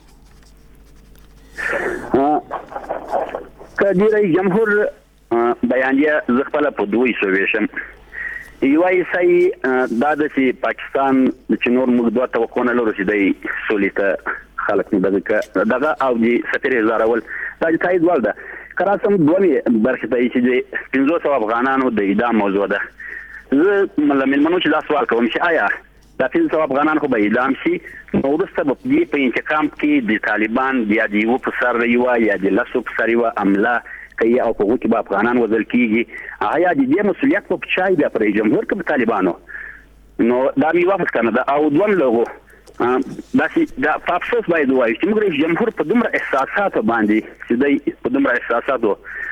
Speaker 12: کله رئیس جمهور بیانیه زغپله په دوی سویشم یو ایسای دا د پاکستان چې نور موږ دوه توقعونه لرو چې د سولې ته خلک نه دغه دغه او د سفیر زارول دا د تایید ول ده کراسم دوه برخه ته چې پنځه سوه افغانانو د اعدام موضوع ده. زه ملمن منو چې دا سوال کوم چې آیا دا پنځه سوه افغانان خو به اعدام شي نو وروسته به په انتقام کې د طالبان بیا د یو په سر یو یا د لسو په سر یو عمله کوي او په هغه کې به افغانان وژل کیږي. آیا د دې مسؤلیت په چای بیا پر جمهور کې طالبانو نو دا می واپس کنه دا او دوم لغو دا چې دا په افسوس باید وایي چې موږ جمهور په دومره احساساتو باندې چې د په دومره احساساتو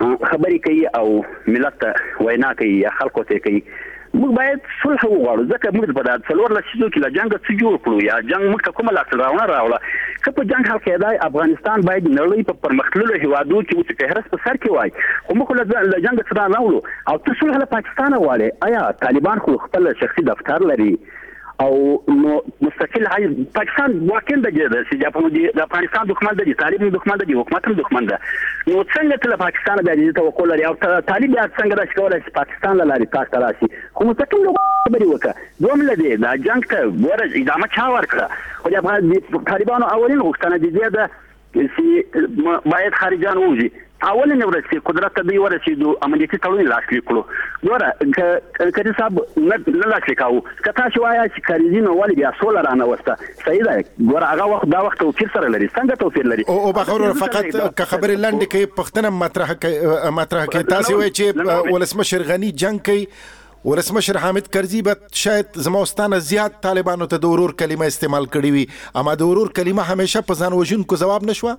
Speaker 12: خبرې کوي او ملت ته وینا کوي یا خلکو ته کوي. موږ باید صلح وغواړو ځکه موږ په دغه څلور لسیزو کې له جنګه څه جوړ کړو یا جنګ موږ ته کومه لاسته راوړنه راوړه. که په جنګ حل کېدای افغانستان باید نړۍ په پرمختللو هېوادو کې اوس فهرست په سر کې وای، خو موږ له جنګ څخه راوړو او ته صلح له پاکستان غواړې. آیا طالبان خو خپل شخصي دفتر لري او نو مستقل هاي پاکستان واقعا د د افغانستان دښمن دی، طالب دښمن دی، حکومت هم دښمن دی. نو څنګه ته له پاکستان باندې توقع لري او طالب بیا څنګه راشي کولای شي پاکستان له لارې تاسو ته راشي؟ خو مستقل خبرې وکړه. دوم له دې دا جنګ ته ګوره ادامه چا ورکړه؟ خو د افغان طالبانو اولین غوښتنه د دې ده چې باید خارجان ووځي. اولین ورځ چې قدرت ته دوی ورسېدو عملیاتي تړون لاسلیک کړو. ګوره کریم صاحب نه لاسلیک کاوه، که تاسو وایئ چې خارجي نو ولې بیا سوله رانوسته، صحیح ده. ګوره هغه وخت دا وخت توپیر سره لري. څنګه توپیر لري؟
Speaker 8: او بخور فقط که خبرې لنډې کوي پښتنه مطرح کوي مطرح کوي تاسو وایئ چې ولسمشر غني جنگ کوي، ولسمشر حامد کرزي به شاید زموستانه زیات طالبانو ته د ورور کلمه استعمال کړې وي، اما د ورور کلمه همیشه په ځان وژونکو ځواب نشوه.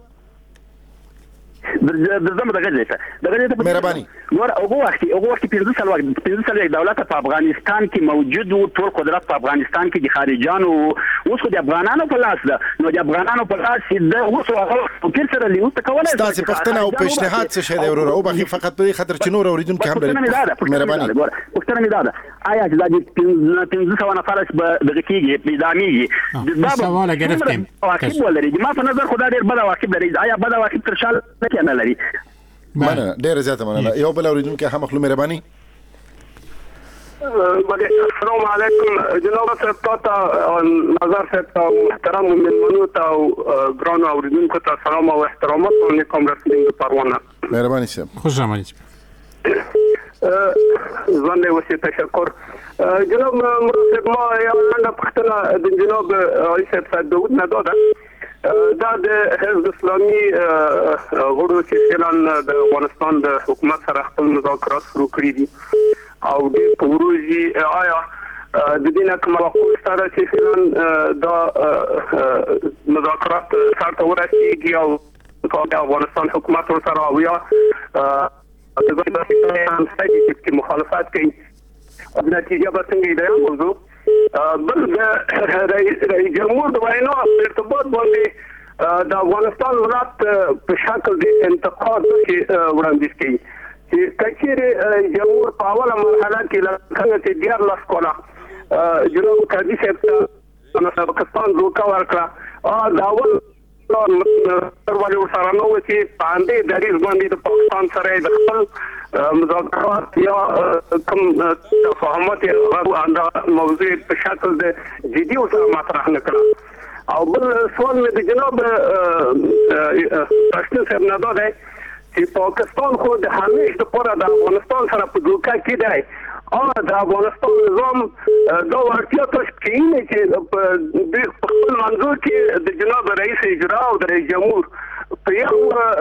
Speaker 12: درځم دغه ځای ته دغه ځای ته
Speaker 8: مهرباني
Speaker 12: ګوره هغه وخت هغه وخت پنځه سال وخت پنځه سال دولت په افغانستان کې موجود و، ټول قدرت په افغانستان کې د خارجانو اوس خو د افغانانو په لاس ده. نو د افغانانو په لاس ده اوس هغه توپیر سره لیو ته کولای شي.
Speaker 8: تاسو پښتنه او پیشنهاد څه شی دی ورور؟ او به فقط په خاطر چې نور اوریدونکو هم لري.
Speaker 12: مهرباني ګوره پښتنه مې ده آیا چې د پنځه سو نفر به دغه کېږي پیدامي دا
Speaker 7: سوال گرفتیم
Speaker 12: واقعي ولري. ما په نظر خدای ډېر بد واقع لري. آیا بد واقع تر شال نه نه لري؟
Speaker 8: مننه ډېر زیاته مننه. یو بل اوریدونکو هم خپل مهرباني.
Speaker 13: السلام علیکم جناب صاحب، تاسو نظر صاحب محترم مهمانو ته ګران اوریدونکو ته سلام او احترامات علیکم رسیدین پروانه.
Speaker 8: مهرباني صاحب.
Speaker 7: خوش آمدید.
Speaker 13: زنده وسی تشکر. جناب مرسد ما یو لنډه پوښتنه د جناب رئیس صاحب صاحب داود نه داده دا د حزب اسلامي غړو چې فعلا د افغانستان د حکومت سره خپل مذاکرات شروع کړي دي او د پروژي آیا د دې نه کومه وقوع سره چې فعلا دا مذاکرات سره ورسیږي او د افغانستان حکومت سره او یا د ځینې چې مخالفت کوي د نتیجه به څنګه دی موضوع بل د رئیس جمهور د وینا ارتباط باندې د افغانستان ولایت په شکل د انتقاد کې وړاندیز کوي چې کچېره جمهور په اوله مرحله کې لکه چې ډیر لاس کوله جنوب قاضي صاحب ته پاکستان روکا ورکړه دا ول تر ولې سره نو چې باندې د ریس باندې د پاکستان سره د خپل مذاکرات یا کوم تفاهمات او اندازه موضوع په شکل د جدي او مطرح نکړه. او بل سوال مې د جناب پښتون صاحب نه ده چې پاکستان خو د همیش د پوره د افغانستان سره په دوکه کې دی او د افغانستان نظام دا ورتیا تشکیل چې په خپل منظور کې د جناب رئیس اجرا او د رئیس جمهور په یو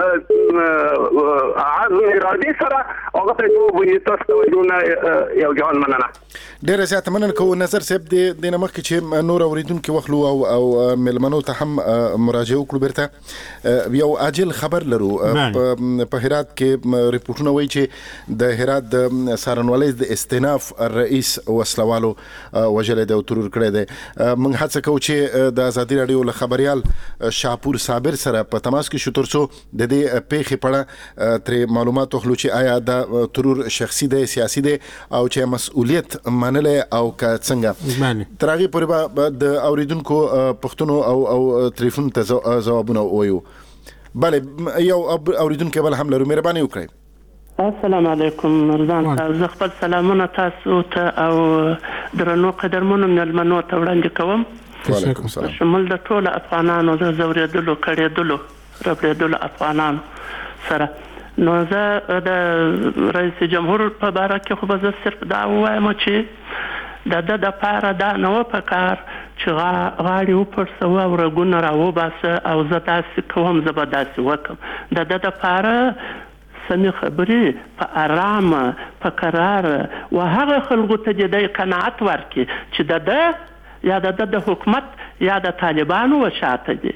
Speaker 13: عزم ارادي سره هغه ته دوی تاسو توجهونه یو ځان مننه.
Speaker 8: ډېر زیات مننه کوم نظر صاحب د نمخ چې نور اوریدونکو وخلو او او ملمنو ته هم مراجعه وکړو بیرته یو عاجل خبر لرو. په هرات کې ریپورتونه وایي چې د هرات د سارنوالۍ د استناف رئیس وسلوالو وجل د ترور کړی دی. موږ هڅه کوو چې د ازادي رادیو له خبريال شاپور صابر سره په تماس کې شو ترڅو د دې پیښې په تر معلومات واخلو چې آیا د ترور شخصي دی سیاسي دی او چې مسؤلیت منلې او که څنګه ترغه پورې د اوریدونکو پښتنو او او ټلیفون ته ځوابونه وایو. بله یو اوریدونکو بل هم لرو، مهرباني وکړئ.
Speaker 14: السلام علیکم رضوان صاحب، زه خپل سلامونه تاسو ته او درنو قدرمنو ملمنو ته وړاندې کوم.
Speaker 8: وعلیکم السلام.
Speaker 14: شمول د ټول افغانانو د زوریدلو کړېدلو ربړېدلو افغانانو سره. نو زه د رئیس جمهور په باره کې خو به زه صرف دا ووایم چې د ده دپاره دا نه وه په کار چې غاړې وپړسوه او رګونه راوباسه او زه داسې کوم زه به داسې وکړم. د ده دپاره سمې خبرې په ارامه په قراره و هغه خلکو ته د دی قناعت ورکړي چې د ده یا د د حکومت یا د طالبانو و شاته دي.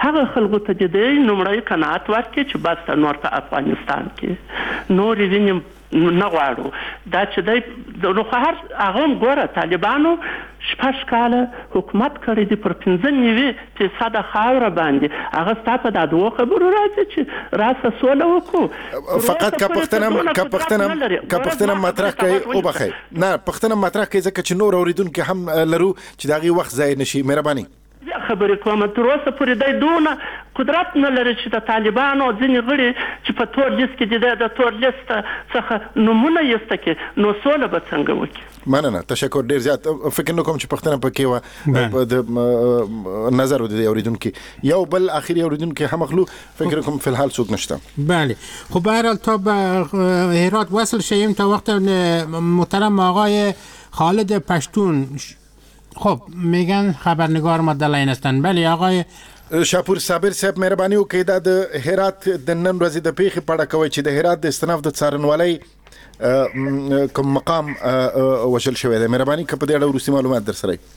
Speaker 14: هغه خلکو ته چې دی لومړی قناعت ورکړي چې بس نور په افغانستان کې نورې وینې نه غواړو دا چې دی نو خو هر هغه هم ګوره طالبانو شپږ کاله حکومت کړی دی پر پنځه نوي فیصده خاوره باندې هغه ستا په دا دوو خبرو راځي چې راسه سوله وکړو
Speaker 8: فقط که پښتنه که پښتنه که پښتنه مطرح کوي وبخئ نه پښتنه مطرح کوي ځکه چې نور اوریدونکي هم لرو چې د هغې وخت ضایع نشي مهرباني
Speaker 14: خبرې کوم تر اوسه پورې دی دونه قدرت نه لري چې د طالبانو ځینې غړي چې په تور لیست کې دي د تور لیست څخه نومونه ایسته کړي نو سوله به څنګه وکړي
Speaker 8: مننه تشکر ډیر زیات فکر نه کوم چې پښتنه پکې وه د نظر د اوریدونکي یو بل اخري اوریدونکي هم خلو فکر کوم فی الحال څوک نشته
Speaker 7: بله خب به هر حال تا به هرات وصل شیم تا وقت محترم آقای خالد پشتون خب میگن خبرنگار ما در لاین هستن بله آقای
Speaker 8: شاپور صابر صاحب مهرباني وکړئ دا د هرات د نن ورځې د پیښې په اړه کوي چې د هرات د استناف د څارنوالۍ کوم مقام وشل شوی دی مهرباني که په دې اړه وروستي معلومات در سره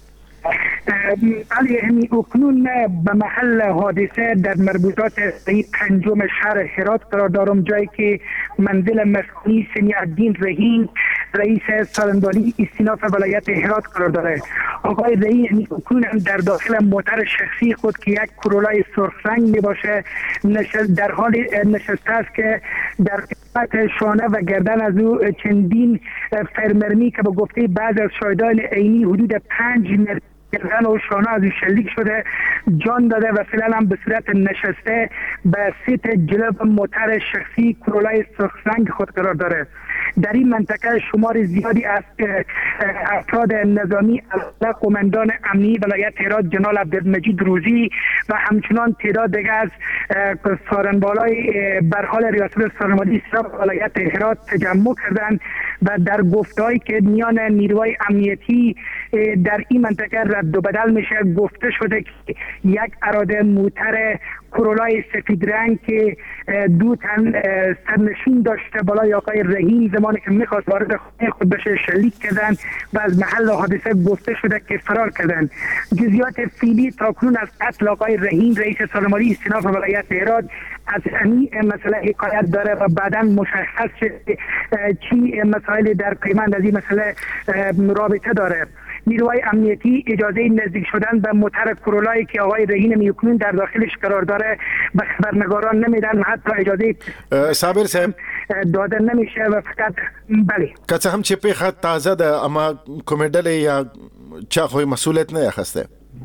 Speaker 15: علی همی اکنون به محل حادثه در مربوطات پنجم شهر هرات قرار دارم جایی که منزل مسکونی سمیع الدین رحیم رئیس سالنداری استیناف ولایت هرات قرار داره آقای رحیم اکنون در داخل موتر شخصی خود که یک کرولای سرخ رنگ می باشه در حال نشسته است که در قسمت شانه و گردن از او چندین فرمرمی که به گفته بعض از شاهدان عینی حدود پنج متر گردن و شانه از شلیک شده جان داده و فعلا هم به صورت نشسته به سیت جلو موتر شخصی کرولای سرخ رنگ خود قرار داره. در این منطقه شمار زیادی از افراد نظامی از قماندان امنی ولایت هرات جناب عبدالمجید روزی و همچنان تعداد دیگر از سارنبالای بر حال ریاست سارنمالی استیناف ولایت هرات تجمع کردند و در گفته‌هایی که میان نیروهای امنیتی در این منطقه رد و بدل میشه گفته شده که یک اراده موتر کرولای سفید رنگ که دو تن سرنشین داشته بالای آقای رحیم زمانی که میخواست وارد خونه خود بشه شلیک کردن و از محل حادثه گفته شده که فرار کردن. جزئیات فعلی تاکنون از قتل آقای رحیم رئیس سالماری استیناف ولایت هرات از این مسئله حکایت داره و بعدا مشخص شده چی مسائل در پیوند از این مسئله رابطه داره. نیروهای امنیتی اجازه نزدیک شدن به موتر کرولایی که آقای رحیم میکنون در داخلش قرار داره به خبرنگاران نمیدن و حتی اجازه
Speaker 8: صابر صاحب
Speaker 15: داده نمیشه و فقط بله
Speaker 8: که څه هم چې پیښه تازه ده اما کومې ډلې یا چا خو مسئولیت نه اخیسته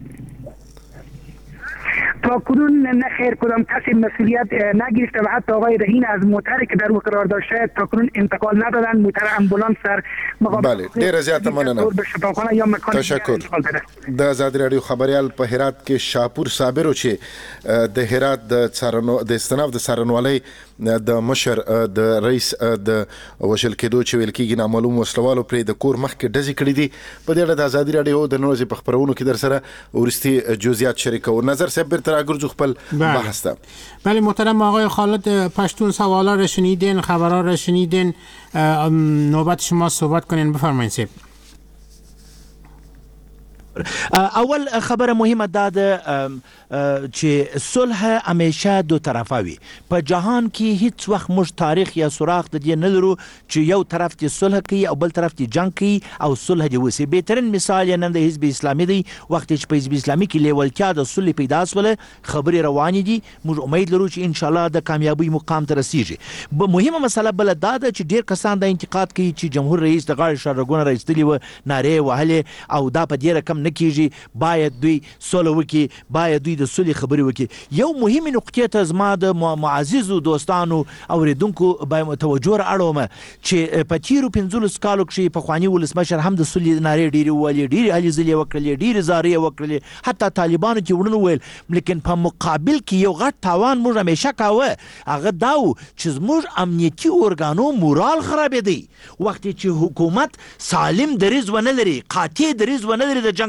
Speaker 15: تا کنون نه خیر کدام کسی مسئولیت نگرفته و حتی آقای رحیم از موتری که در او قرار داشته تا کنون انتقال ندادن موتر امبولانس در مقابل
Speaker 8: بله ډیره زیاته مننه تشکر د آزاد رادیو خبريال په هرات کې شاپور صابر چې د هرات د څارنو د استناف د څارنوالۍ د مشر د رئیس د وشل کېدو چې ویل کېږي نامعلوم وسلوالو پرې د کور مخکې ډزې کړې دي په دې اړه د آزادي رادیو د نن ورځې په خپرونو کې در سره وروستي جزئیات شریکو نظر صاحب بیرته راګرځو خپل بحث ته
Speaker 7: بله محترم آقای خالد پشتون سوالا را شنیدین خبرها را شنیدین نوبت شما صحبت کنین بفرمایید صاحب
Speaker 9: اول خبره مهمه ده چې صلح همیشه دو طرفه وي په جهان کې هیڅ وخت موږ تاریخ یا سوراخ د دې نه لرو چې یو طرف دې صلح کوي او بل طرف دې جنگ کوي او صلح دې وسی بهترین مثال یې نن د حزب اسلامي دی وخت چې په حزب اسلامي کې لیوالتیا د صلح پیدا شوله خبرې روانې دي موږ امید لرو چې ان شاء الله د کامیابی مقام ته رسیږي مهمه مسله بل دا ده چې ډیر کسان د انتقاد کوي چې جمهور رئیس د غاړې شرګونه راځتلی و ناره وهله او دا په ډیر کم نه کیږي باید دوی صلح وکړي باید دوی د صلح خبرې وکړي یو مهمه نقطه ته زما د معززو دوستانو اوریدونکو باید توجه راوړم چې په تیرو پنځلس کالو کې په خواني ولسمشر هم د صلح ناره ډیری ولې ډیری علي زلي وکړي ډیری زاري وکړي حتی طالبانو چې ورنه ویل لیکن په مقابل کې یو غټ تاوان موږ همیشه کاوه هغه داو چې موږ امنیتي اورګانو مورال خراب دي وخت چې حکومت سالم دریز ونه لري قاطع دریز ونه لري د جنگ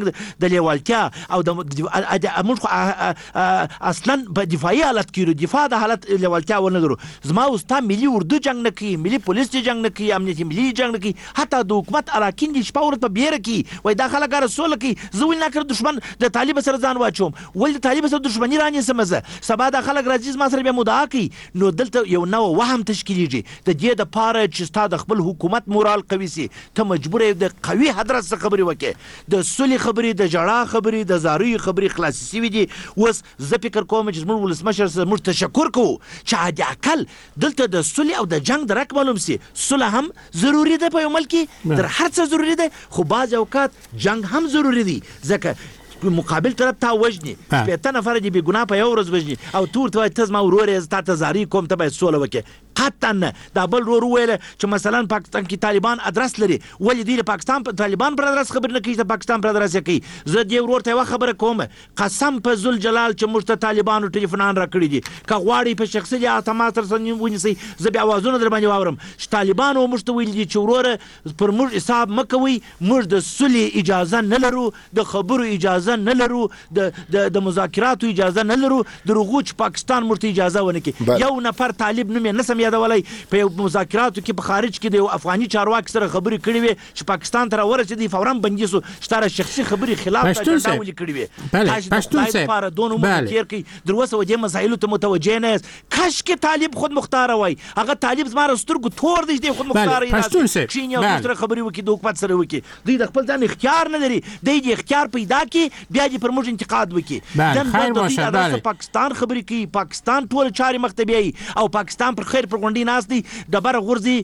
Speaker 9: موږ د لیوالتیا او د موږ اصلا په دفاعي حالت کې دفاع د حالت لیوالتیا ونه لرو. زما اوستا ملي اردو جنگ نه کوي، ملي پولیس جنگ نه کوي، امنیتي ملي جنگ نه کوي، حتی د حکومت اراکین دي شپه ورځ په بیره کې وای دا خلک رسول کوي. زه ول نه کړ دشمن د طالب سره ځان واچوم، ول د طالب سره دشمنی رانه سمزه سبا د خلک راځي ما سره بیا مدعا کوي. نو دلته یو نو وهم تشکیلیږي د دې د پاره چې ستا د خپل حکومت مورال قوي سي، ته مجبور یې د قوي حضرت څخه خبرې وکې، د سولې خبرې، د جړا خبرې، د زاروی خبرې خلاصې سوي دي. اوس زه فکر کوم چې موږ ولسمشر سره موږ تشکر کوو چې عادي عقل دلته د سولې او د جنگ درک معلوم سي. سوله هم ضروري ده په یو ملک کې، در هر څه ضروري ده، خو بعض اوقات جنگ هم ضروري دي ځکه مقابل طرف ته وجني شپېته نفر دي بې ګناه په یو ورځ وجني او تو ورته وایي ته زما ورور یې تا ته زاري کوم ته باید سوله وکړې. قطعا نه. دا بل ورور وویل چې مثلا پاکستان کې طالبان ادرس لري، ولې دوی د پاکستان په طالبان پر ادرس خبر نه کوي، د پاکستان پر ادرس یې کوي. زه دې ورور ته یوه خبره کوم، قسم په ذل جلال چې موږ ته طالبانو ټلیفونان راکړي دي، که غواړئ په شخصي لحاظ ما سره ونیسئ زه بیا اوازونه در باندې واورم چې طالبانو موږ ته ویلي دي چې وروره پر موږ حساب مه کوئ، موږ د سولې اجازه نه لرو، د خبرو اجازه نه لرو، د مذاکراتو اجازه نه لرو، د هغو چې پاکستان موږ ته اجازه ونه کړي. یو نفر طالب نوم یې نسم یادولی په یو مذاکراتو کې په خارج کې د یو افغاني چارواکي سره خبرې کړې وې چې پاکستان ته راورسېدی فورا بندي سو چې تا شخصي خبرې خلاف اجنډا ولې کړې وې.
Speaker 7: بله پښتون صاحب
Speaker 9: لپاره دونه متکیر کوي در اوسه دې مسایلو ته متوجه نه یاست. کاشکې طالب خود مختار وای، هغه طالب زما سترګو تور دی چې خود مختار یې
Speaker 7: پښتون صاحب
Speaker 9: چین یو سره خبرې وکړي د حکومت سره وکړي. دوی د خپل ځان اختیار نه لري، دوی د اختیار پیدا کړي بیا دې پر موږ انتقاد وکړي. د پاکستان خبرې کوي، پاکستان ټول چارې مخ ته بیایي او پاکستان پر خیر پر غونډې ناست دی د بره غورځي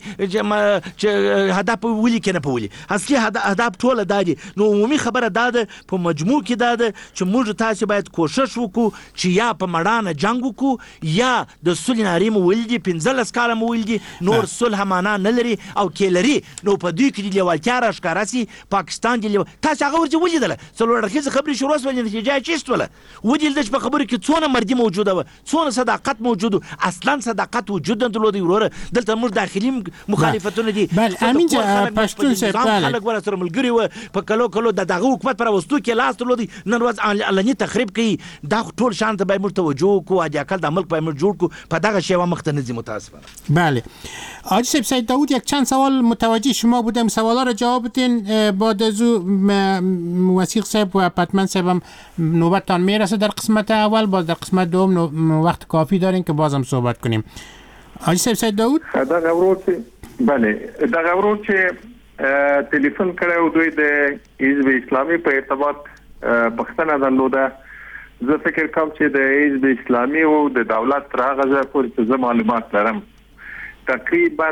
Speaker 9: چې هدف ولي که نه په ولي اصلي هدف ټوله دا دي. نو عمومي خبره دا ده په مجموع کې دا ده چې موږ تاسې باید کوشش وکړو چې یا په مړانه جنګ وکړو یا د صلح نارې مو ویل دي، پنځلس کاله مو ویل دي، نور صلح معنا نه لري او کې لري. نو په دوی کې د لیوالتیا راښکاره سي. پاکستان د تاسې هغه ورځې ولیدله څلور اړخیزه خبرې شروع سوه، نتیجه یې چیستوله. ولیدل چې په خبرو کې څونه مردي موجوده وه، څونه صداقت موجود و. اصلا صداقت وجود نه درلود وروره. دلته موږ داخلي مخالفتونه دي.
Speaker 7: بله امین جان پښتون صاحب بله
Speaker 9: خلک ور سره ملګري وه په کلو کلو د دغه حکومت پر وستو کې لاس درلودي، نن ورځ علني تخریب کوي. دا ټول شان ته باید موږ توجه وکړو، عادي عقل د ملک باید موږ جوړ کړو، په دغه شیوه مخ ته نه ځي متاسفانه.
Speaker 7: بله حاجی صاحب سید داود یک چند سوال متوجه شما بودم، سوالا رو جواب بدین. بعد از او وثیق صاحب و پتمن صاحب هم نوبتتان میرسه در قسمت اول، باز در قسمت دوم وقت کافی دارین که بازم صحبت کنیم. حاجی صاحب سید داود
Speaker 10: دغه ورور چې بله دغه ورور چې ټلیفون کړی دوی د حزب اسلامي په ارتباط پوښتنه درلوده. زه فکر کوم چې د حزب اسلامي او د دولت تر هغه ځایه پورې چې زه معلومات لرم تقریبا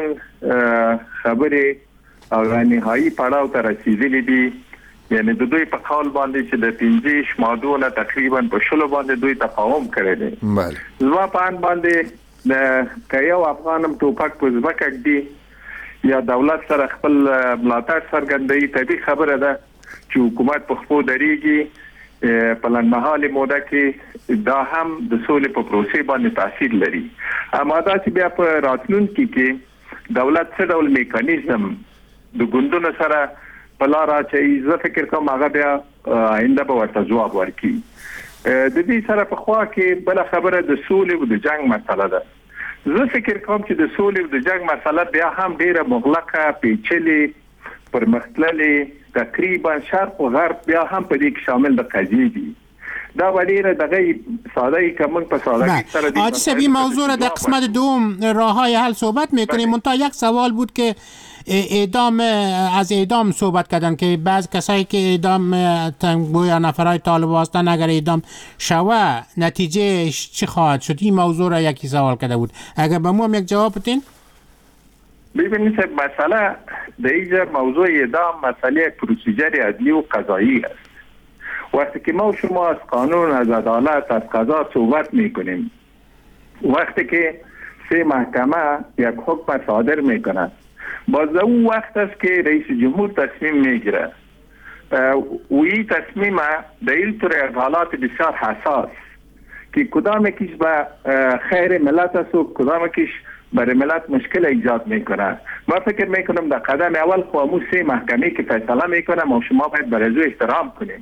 Speaker 10: خبرې او نهایي پړاو ته رسېدلي دي. یعنی د دوی په قول باندې چې د پنځه شمادو نه تقریبا په شلو باندې دوی تفاهم کړی دی.
Speaker 8: بله
Speaker 10: زما په ان باندې د که یو افغانم ټوپک په ځمکه ږدي یا دولت سره خپل ملاتړ څرګندوي، طبیعي خبره ده چې حکومت په خپلو درېږي. په لنډمهالې موده کې دا هم د سولې په پروسې باندې تاثیر لري. اما دا چې بیا په راتلونکي کې دولت څه ډول میکانیزم د ګوندونو سره په لاره اچوي، زه فکر کوم هغه بیا آینده به ورته ځواب ورکړي. د دې سره په خوا کې بل خبره د سولې او د جنگ مسله ده. زه فکر کوم چې د سولې او د جنگ مسله بیا هم ډیره مغلقه، پیچلې، پرمختللې، تقریبا شرق او غرب بیا هم په دې کې شامل د قضیې دي. دا ولیره دغه ساده ای که من په سادگی سره
Speaker 7: دید. آجی صاحب این موضوع را در قسمت دوم راه های حل صحبت میکنیم. منتها یک سوال بود که اعدام از اعدام صحبت کردن که بعض کسایی که اعدام گویا نفرای طالب هستن اگر اعدام شوه نتیجه چی خواهد شد؟ این موضوع را یکی سوال کرده بود. اگر به ما هم یک جواب بدین؟
Speaker 10: ببینید مسئله در اینجا موضوع اعدام مسئله پروسیجر عدلی و قضایی است. وقتی که ما شما از قانون، از عدالت، از قضا صحبت میکنیم، وقتی که سه محکمه یک حکم صادر میکنند، باز اون وقت است که رئیس جمهور تصمیم میگیره و این تصمیم در این طور از حالات بسیار حساس که کدام یکیش به خیر ملت است و کدام یکیش برای ملت مشکل ایجاد میکنه. ما فکر میکنم در قدم اول خاموش سه محکمه که فیصله میکنه ما شما باید برای او احترام کنیم.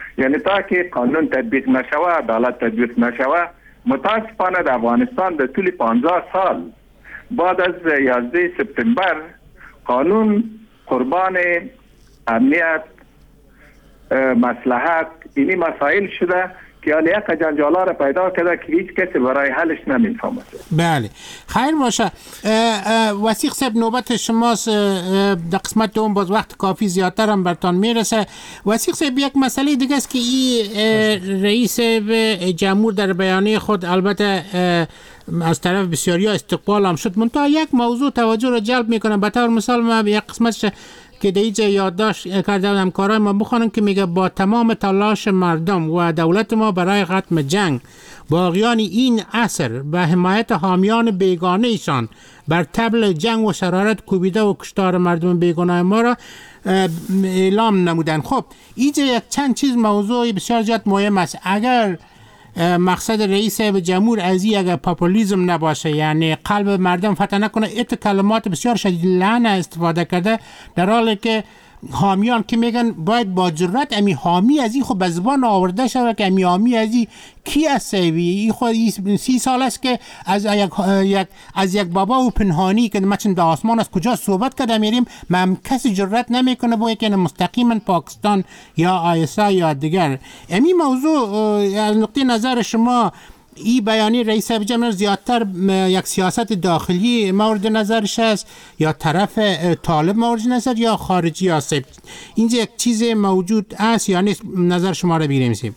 Speaker 10: یعنی تا که قانون تطبیق نشوه، عدالت تطبیق نشوه، متاسفانه در افغانستان در طول پانزده سال بعد از یازده سپتامبر قانون قربان امنیت، مصلحت، اینی مسائل شده که حالا یک جنجالا را پیدا کرده که هیچ کسی برای حلش نمیفهمه.
Speaker 7: بله، خیر باشه. وثیق صاحب نوبت شماست. در قسمت دوم باز وقت کافی زیادتر هم برتان میرسه. وثیق صاحب یک مسئله دیگه است که این رئیس جمهور در بیانیه خود البته از طرف بسیاری ها استقبال هم شد، منتها یک موضوع توجه را جلب میکنه. به طور مثال ما یک قسمتش که دیجا یادداشت کرده بودم کارای ما بخونم که میگه با تمام تلاش مردم و دولت ما برای ختم جنگ، باقیان این عصر به حمایت حامیان بیگانه ایشان بر طبل جنگ و شرارت کوبیده و کشتار مردم بیگناه ما را اعلام نمودن. خب اینجا یک چند چیز موضوع بسیار زیاد مهم است. اگر مقصد رئیس جمهور از این اگر پاپولیسم نباشه، یعنی قلب مردم فتح نکنه، ایت کلمات بسیار شدید لعنه استفاده کرده، در حالی که حامیان که میگن باید با جرأت امی حامی از این خود به زبان آورده شود که امی حامی از این کی است؟ این خود سی سال است که از یک از یک بابا و پنهانی که مثلا در آسمان از کجا صحبت کرده میریم، من کسی جرأت نمیکنه با که مستقیما پاکستان یا آیسا یا دیگر. امی موضوع از نقطه نظر شما این بیانیه رئیس جمهور زیادتر یک سیاست داخلی مورد نظرش است یا طرف طالب مورد نظر یا خارجی است؟ اینجا یک چیز موجود است یا نیست؟ نظر شما را بگیریم سیم.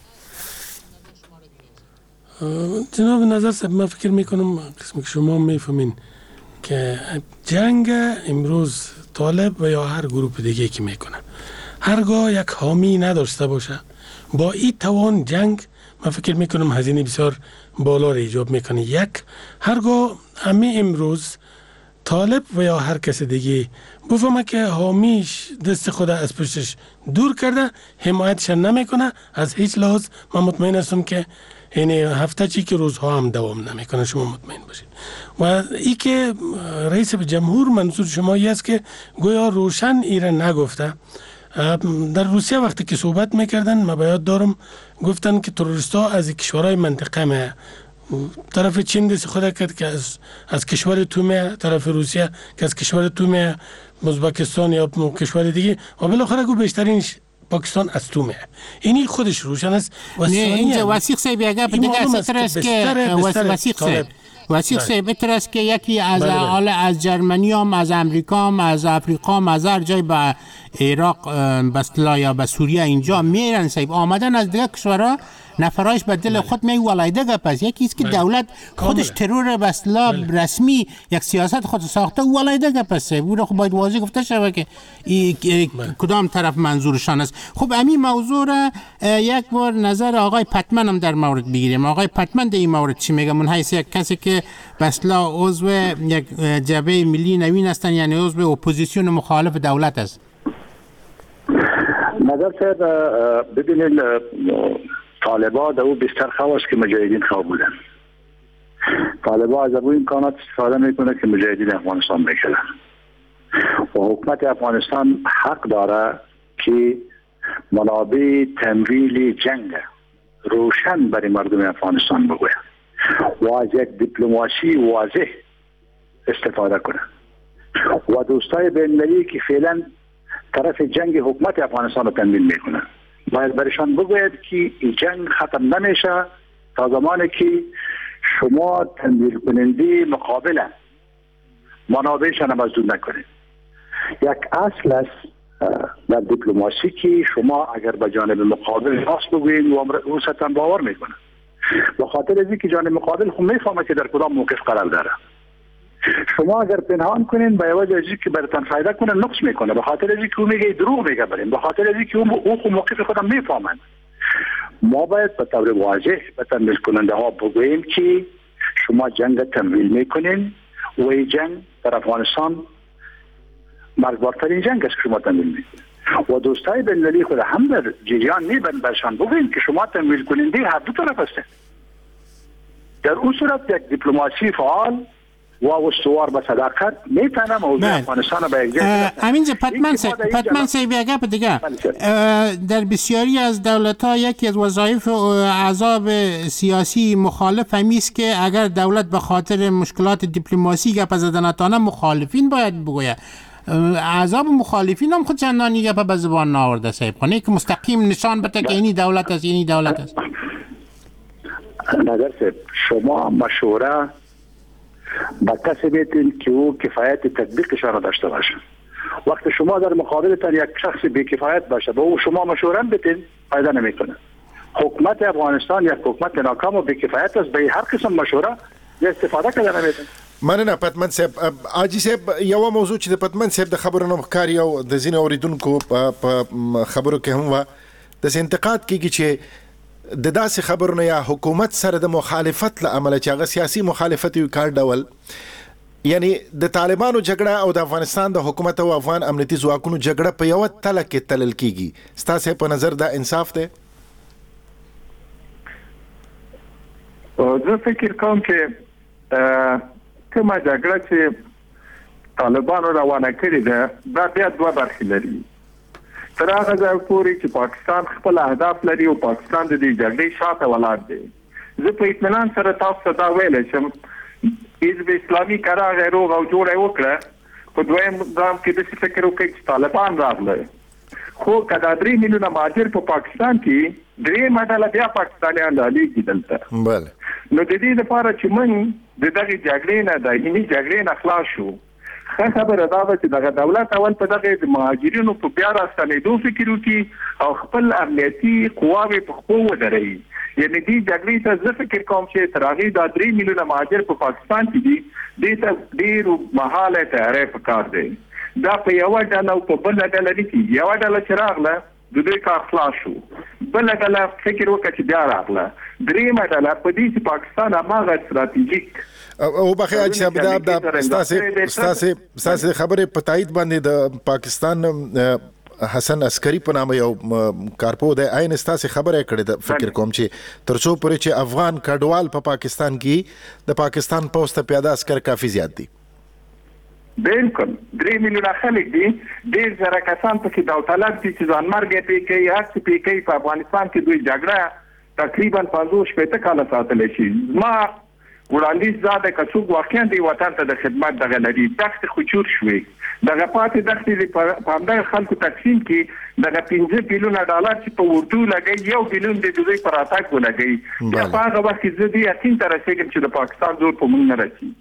Speaker 5: جناب نظر صاحب، من فکر میکنم قسمی که شما میفهمین که جنگ امروز طالب و یا هر گروه دیگه که میکنه هرگاه یک حامی نداشته باشه، با این توان جنگ من فکر میکنم هزینه بسیار بالا را ایجاب میکنه. یک، هرگاه همه امروز طالب و یا هر کس دیگه بفهمه که حامیش دست خود از پشتش دور کرده، حمایتش نمیکنه از هیچ لحاظ، من مطمئن هستم که این هفته چی که روزها هم دوام نمیکنه، شما مطمئن باشید. و ای که رئیس جمهور منظور شما ای است که گویا روشن ایره نگفته. در روسیه وقتی که صحبت میکردن ما باید دارم گفتن که تروریست ها از کشورهای منطقه می طرف چین دست خود کرد که از, از کشور تو می، طرف روسیه که از کشور تو می، ازبکستان یا کشور دیگه، و بالاخره گو بیشترینش پاکستان از تو می. اینی خودش روشن است.
Speaker 7: نه اینجا وثیق صاحب یک گپ دیگه است که وثیق صاحب وثیق صاحب اتر است که یکی از حالا از جرمنی هم، از امریکا هم، از افریقا هم، از هر جای به عراق بسلا یا به سوریه اینجا میرن صاحب، آمدن از دیگه کشورها نفرایش به دل خود می ولایده گپس. یکی است که دولت خودش ترور بسلا رسمی یک سیاست خود ساخته ولایده گپس، او را خب باید واضح گفته شود که کدام طرف منظورشان است. خب همین موضوع را یک بار نظر آقای پتمن هم در مورد بگیریم. آقای پتمن در این مورد چی میگه؟ من حیث یک کسی که بسلا عضو یک جبهه ملی نوین هستن، یعنی عضو اپوزیسیون مخالف دولت است.
Speaker 11: نظر صاحب ببینید، طالبا در او بیشتر خواست که مجاهدین خواه بودن. طالبا از او امکانات استفاده میکنه که مجاهدین افغانستان بکشن و حکومت افغانستان حق داره که منابع تمویل جنگ روشن برای مردم افغانستان بگوید و از یک دیپلماسی واضح استفاده کنه و دوستای بین‌المللی که فعلا طرف جنگ حکومت افغانستان رو تمویل میکنه باید برشان بگوید که این جنگ ختم نمیشه تا زمانی که شما تمویل کننده مقابل منابعشان مسدود نکنید. یک اصل است در دیپلماسی که شما اگر به جانب مقابل راست بگویید و او سطح باور میکنه، به خاطر از اینکه جانب مقابل خود میفهمه که در کدام موقف قرار داره. شما اگر پنهان کنین به وجه از اینکه براتون فایده کنه نقص میکنه، به خاطر از اینکه او میگه دروغ میگه برین، به خاطر از اینکه او خود موقف خودم میفهمن. ما باید به طور واضح به تمویل کننده ها بگوییم که شما جنگ تمویل میکنین و این جنگ در افغانستان مرگبارترین جنگ است که شما تمویل میکنین و دوستای بین‌المللی خود هم در جریان میبرن برشان بگوییم که شما تمویل کننده هر دو طرف هستید. در اون صورت یک دیپلماسی فعال و استوار به صداقت میتونه موضوع افغانستان به یک جای
Speaker 7: امین جان پتمن سه پتمن سه بیگه دیگه در بسیاری از دولت‌ها یکی از وظایف احزاب سیاسی مخالف همی است که اگر دولت به خاطر مشکلات دیپلماسی گپ زدن نتونه مخالفین باید بگوید. احزاب مخالفین هم خود چندانی گپ به زبان نآورده صاحب خانه که مستقیم نشان بده که اینی دولت است اینی دولت است.
Speaker 11: نظر صاحب شما مشوره با کسی بیتین که او کفایت تطبیقش را داشته باشه. وقتی شما در مقابلتان یک شخص بی کفایت باشه به او شما مشوره بیتین فایده نمیکنه. حکومت افغانستان یک حکومت ناکام و بی کفایت است، به هر قسم مشوره استفاده کړل نمیتون.
Speaker 8: مننه پتمن صاحب. اجي صاحب یو موضوع چې د پتمن صاحب د خبرونو مخکاري او د ځینو اوریدونکو په خبرو کې هم و د انتقاد کیږي چې د داسې خبرونو یا حکومت سره د مخالفت له امله چې هغه سیاسي مخالفت یو کار ډول یعنی د طالبانو جګړه او د افغانستان د حکومت او افغان امنیتي ځواکونو جګړه په یو تله کې تلل کیږي. ستاسو په نظر دا انصاف دی؟
Speaker 10: زه فکر کوم چې کومه جګړه چې طالبانو روانه کړې ده دا بیا دوه برخې لري. تر هغه ځایه پورې چې پاکستان خپل اهداف لري او پاکستان د دې جګړې شاته ولاړ دی. زه په اطمینان سره تاسو ته دا ویلی شم حزب اسلامي که راغی روغ او جوړه یې وکړه په دویم ګام کې داسې فکر وکړئ چې طالبان راغلی خو که دا درې میلیونه مهاجر په پاکستان کې درېیمه ډله بیا پاکستانیان رالیږي دلته.
Speaker 8: بله
Speaker 10: نو د دې لپاره چې موږ د دغې جګړې نه د اینې جګړې نه خلاص شو ښه خبره دا ده چې دغه دولت اول په دغه د مهاجرینو په بیا راستنېدو فکر وکړي او خپل امنیتي قواوې په خپلو ودروي. یعنې دې جګړې ته زه فکر کوم چې تر هغې دا درې میلیونه مهاجر په پاکستان کې دي دې ته ډېر مهاله تیاری پکار دی. دا په یوه ډله او په بله ډله نه کېږي. یوه ډله چې راغله د دوی کار خلاص شو، بله ډله فکر وکړه چې بیا راغله، درېیمه ډله په دې چې پاکستان هماغه ستراتیژیک
Speaker 8: او بخیر اجي صاحب دا ستاسو ستاسو ستاسو خبره په تایید باندې د پاکستان حسن عسکری په نامه یو کارپو د عین ستاسو خبره کړې ده. فکر کوم چې ترڅو پورې چې افغان کډوال په پاکستان کې د پاکستان پوسټ پیاده عسكر کافي زیات دي.
Speaker 10: بالکل درې میلیونه خلک دي، ډېر زره کسان پکې داوطلب دي چې ځان مرګ پې کوي، هر څه پې کوي. په افغانستان کې دوی جګړه تقریبا پنځوس شپېته کاله ساتلی شي. زما وړاندیز دا ده که څوک واقعا دې وطن ته د خدمت دغه لري دښتې خو چور شوې دغه پاتې دښتې په همدغه خلکو تقسیم کړي دغه پنځه بیلیونه ډالر چې په اردو لګوي یو بیلیون د دوی په راتګ ولګوي. بیا په هغه وخت کې زه دې یقین ته رسېږم چې د پاکستان زور په موږ نه رسي.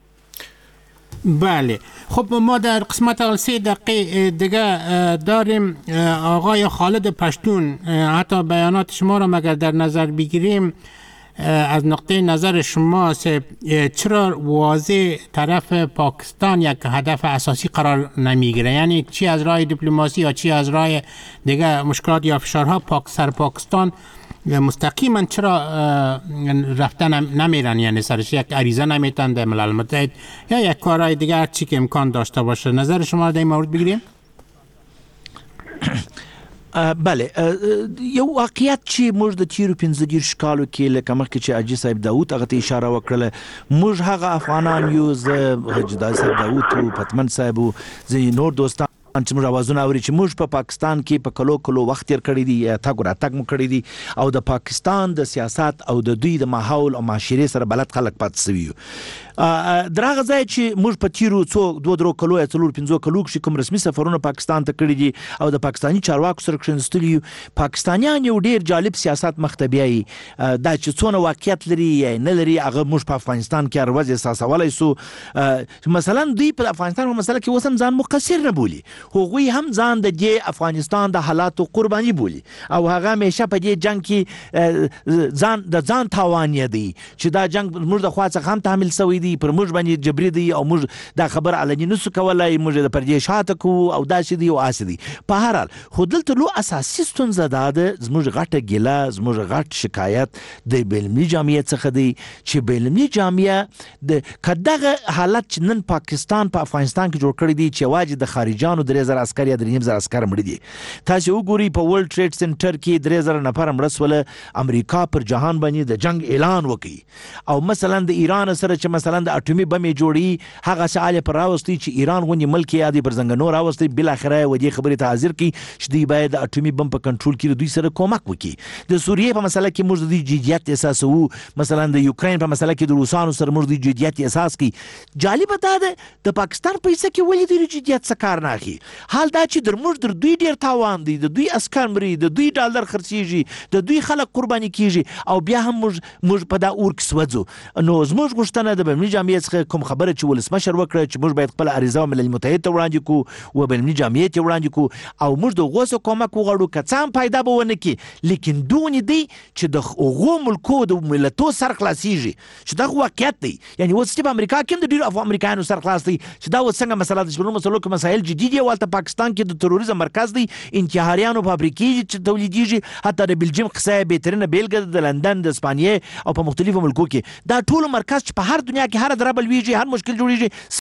Speaker 7: بله خب ما در قسمت اول سه دقیقه دیگه داریم آقای خالد پشتون. حتی بیانات شما را مگر در نظر بگیریم از نقطه نظر شما چرا واضح طرف پاکستان یک هدف اساسی قرار نمیگیره؟ یعنی چی از راه دیپلماسی یا چی از راه دیگه مشکلات یا فشارها پاک سر پاکستان مستقیما چرا رفتن نمیرن؟ یعنی سرش یک عریضه نمیتن در ملل متحد یا یک کارهای دیگه چی که امکان داشته باشه؟ نظر شما را در این مورد بگیریم؟
Speaker 9: بله یو واقعیت چې موږ د تیرو پنځه دېرش کالو کې لکه مخکې چې حاجي صاحب داود هغه ته اشاره وکړله موږ هغه افغانان یو زه حاجي صاحب داود او پتمن صاحب او زه نور دوستان چې موږ اوازونه اوري چې موږ په پا پاکستان کې په کلو کلو وخت تیر کړی دی تګ راتګ مو کړی دی او د پاکستان د سیاست او د دوی د ماحول او معاشري سره بلد خلک پاتې سوي. درغه ځای چې موږ په تیرو څو دوه درو کلو یا څلور پنځو کلو کې کوم رسمي سفرونه پاکستان ته کړی دي او د پاکستاني چارواکو سره کښېنستلي یو پاکستانیان یو ډیر جالب سیاست مخ ته بیایي دا چې څونه واقعیت لري یا نه لري هغه موږ په افغانستان کې هر ورځ احساسولی سو. مثلا دوی په افغانستان په مسله کې اوس هم ځان مقصر نه بولي، هغوی هم ځان د دې افغانستان د حالاتو قرباني بولي او هغه همیشه په دې جنګ کې ځان د ځان تاوان یادوي چې دا جنګ موږ د خوا څخه هم تحمیل سوی دی پر موږ باندې جبري دی او موږ دا خبر علني نسو کولای، موږ د پردې شاته کوو او داسې دی او اسې دی. په هر حال خو دلته لو اساسي ستونزه دا ده زموږ غټه ګیله زموږ غټ شکایت د بینالمللي جامعیت څخه دی چې بینالمللي جامعه د که دغه حالت چې نن پاکستان په افغانستان کې جوړ کړی دی چې یوازې د خارجیانو درې زره عسکر یا درې نیم زره عسکر مړه دي. تاسو وګورئ په ورلد ټریډ سنټر کې درې زره نفر مړه سول. امریکا پر جهان باندې د جنگ اعلان وکړي او مثلا د ایران سره چې مثلا مثلا د اټومي بمې جوړي هغه ساله پر راوستي چې ایران غونډي ملک یادي پر زنګنو راوستي بل اخره و دې خبره ته حاضر کی چې دوی باید د اټومي بم په کنټرول کې دوی سره کومک وکړي. د سوریه په مسله کې موږ د جديت احساس وو، مثلا د یوکرين په مسله کې د روسانو سره موږ د جديت احساس کی. جالب ده د پاکستان پیسې کې ولې د جديت څخه کار نه اخی. حال دا چې در موږ در دوی ډیر تاوان دي، د دوی اسکر مري، د دوی ډالر خرڅيږي، د دوی خلک قرباني کیږي او بیا هم موږ موږ په دا اور کې سوځو. نو زموږ غوښتنه د بین جمعیت څخه کوم خبره چې ولسمشر وکړه چې موږ باید خپل عریضه ملل متحد ته وړاندې کو و بین جمعیت ته وړاندې کو او موږ د غوسه کومک وغواړو که څه هم پیدا به ونه کړي، لیکن دونې دی چې د هغو ملکو د ملتو سر خلاصیږي چې دا واقعیت دی. یعنی اوس چې په امریکا کې د ډیرو افغان امریکایانو سر خلاص دی چې دا اوس څنګه مسله د شپږو مسلو کې مسایل جدي دي. ولته پاکستان کې د تروریزم مرکز دی، انتحاریانو فابریکې چې تولیدېږي، حتی د بلجیم قصه بهترینه بیلګه د لندن د اسپانیې او په مختلفو ملکو کې دا ټول مرکز چې په هر دنیا کې هر دربل ویږي، هر مشکل جوړیږي